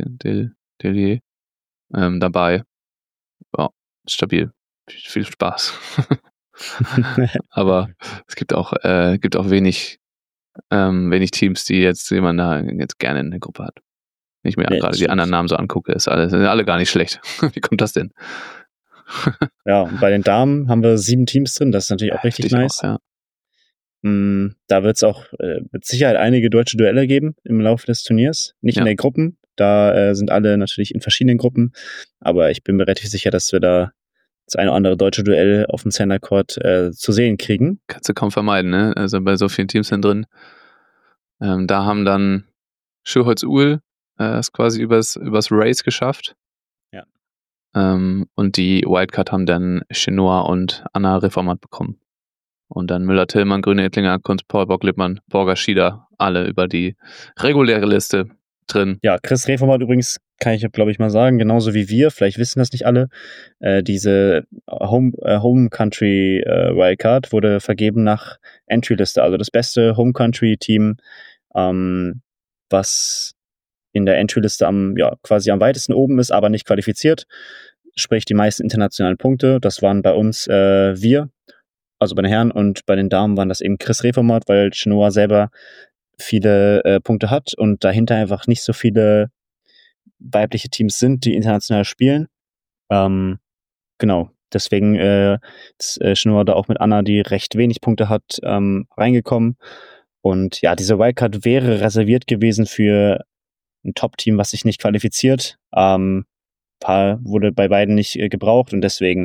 dabei. Ja, stabil. Viel Spaß. Aber es gibt auch wenig Teams, die jetzt jemand da jetzt gerne in der Gruppe hat. Wenn ich mir gerade die anderen Namen so angucke, sind alle gar nicht schlecht. Wie kommt das denn? Ja, und bei den Damen haben wir 7 Teams drin, das ist natürlich auch richtig nice. Auch, ja. Da wird es auch mit Sicherheit einige deutsche Duelle geben im Laufe des Turniers. Nicht in den Gruppen, da sind alle natürlich in verschiedenen Gruppen, aber ich bin mir relativ sicher, dass wir da das eine oder andere deutsche Duell auf dem Center Court zu sehen kriegen. Kannst du kaum vermeiden, ne? Also bei so vielen Teams sind drin. Da haben dann Schürholz-Uhl es quasi übers Race geschafft. Ja. Und die Wildcard haben dann Chenoa und Anna Reformat bekommen. Und dann Müller-Tillmann, Grüne Ettlinger, Kunz, Paul Bock-Lippmann, Borger Schieder, alle über die reguläre Liste drin. Ja, Chris Reformat übrigens, kann ich glaube ich mal sagen, genauso wie wir, vielleicht wissen das nicht alle, diese Home Country Wildcard wurde vergeben nach Entry-Liste, also das beste Home Country Team, was in der Entry-Liste quasi am weitesten oben ist, aber nicht qualifiziert, sprich die meisten internationalen Punkte, das waren bei uns wir, also bei den Herren, und bei den Damen waren das eben Chris Reformat, weil Chenoa selber viele Punkte hat und dahinter einfach nicht so viele weibliche Teams sind, die international spielen. genau. Deswegen ist Schnurr auch mit Anna, die recht wenig Punkte hat, reingekommen. Und ja, diese Wildcard wäre reserviert gewesen für ein Top-Team, was sich nicht qualifiziert. Wurde bei beiden nicht gebraucht und deswegen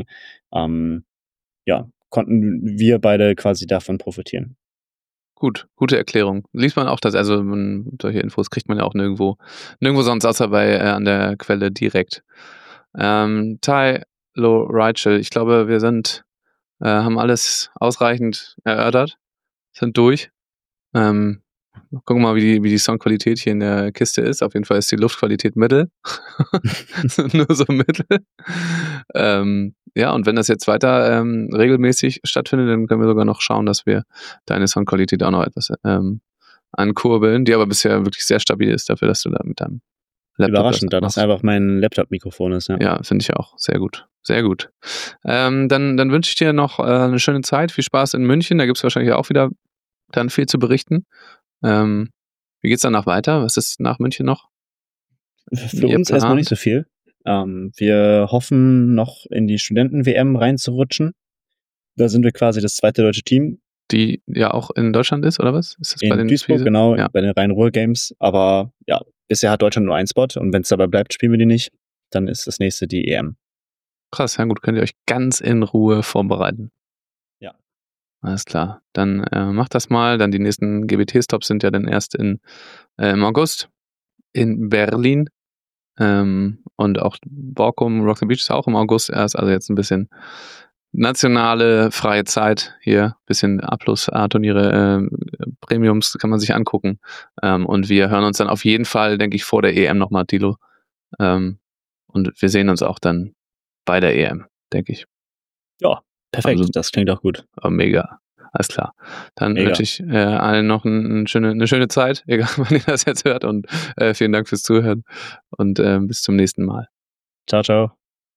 konnten wir beide quasi davon profitieren. Gut, gute Erklärung. Liest man auch das, also solche Infos kriegt man ja auch nirgendwo sonst, außer an der Quelle direkt. Ty, Lo, Rachel, ich glaube, wir haben alles ausreichend erörtert, sind durch. Gucken wir mal, wie die Soundqualität hier in der Kiste ist. Auf jeden Fall ist die Luftqualität mittel. Nur so mittel. Ja, und wenn das jetzt weiter regelmäßig stattfindet, dann können wir sogar noch schauen, dass wir deine Soundqualität auch noch etwas ankurbeln, die aber bisher wirklich sehr stabil ist, dafür, dass du da mit deinem Laptop Überraschend, da das einfach mein Laptop-Mikrofon ist. Ja, finde ich auch. Sehr gut. Sehr gut. Dann wünsche ich dir noch eine schöne Zeit. Viel Spaß in München. Da gibt es wahrscheinlich auch wieder dann viel zu berichten. Wie geht's danach weiter? Was ist nach München noch? Für uns erstmal nicht so viel. Wir hoffen, noch in die Studenten-WM reinzurutschen. Da sind wir quasi das zweite deutsche Team. Die ja auch in Deutschland ist, oder was? Ist das in bei den Duisburg, genau, bei den Rhein-Ruhr-Games. Aber ja, bisher hat Deutschland nur einen Spot und wenn es dabei bleibt, spielen wir die nicht. Dann ist das nächste die EM. Krass, ja gut, könnt ihr euch ganz in Ruhe vorbereiten. Ja. Alles klar. Dann macht das mal. Dann die nächsten GBT-Stops sind ja dann erst im August in Berlin. Und auch Borkum, Rock the Beach ist auch im August erst, also jetzt ein bisschen nationale freie Zeit hier, bisschen A+A-Turniere, Premiums kann man sich angucken. Und wir hören uns dann auf jeden Fall, denke ich, vor der EM nochmal, Thilo. Und wir sehen uns auch dann bei der EM, denke ich. Ja, perfekt, also, das klingt auch gut. Mega. Alles klar. Dann wünsche ich allen noch eine schöne Zeit, egal wann ihr das jetzt hört. Und vielen Dank fürs Zuhören und bis zum nächsten Mal. Ciao, ciao.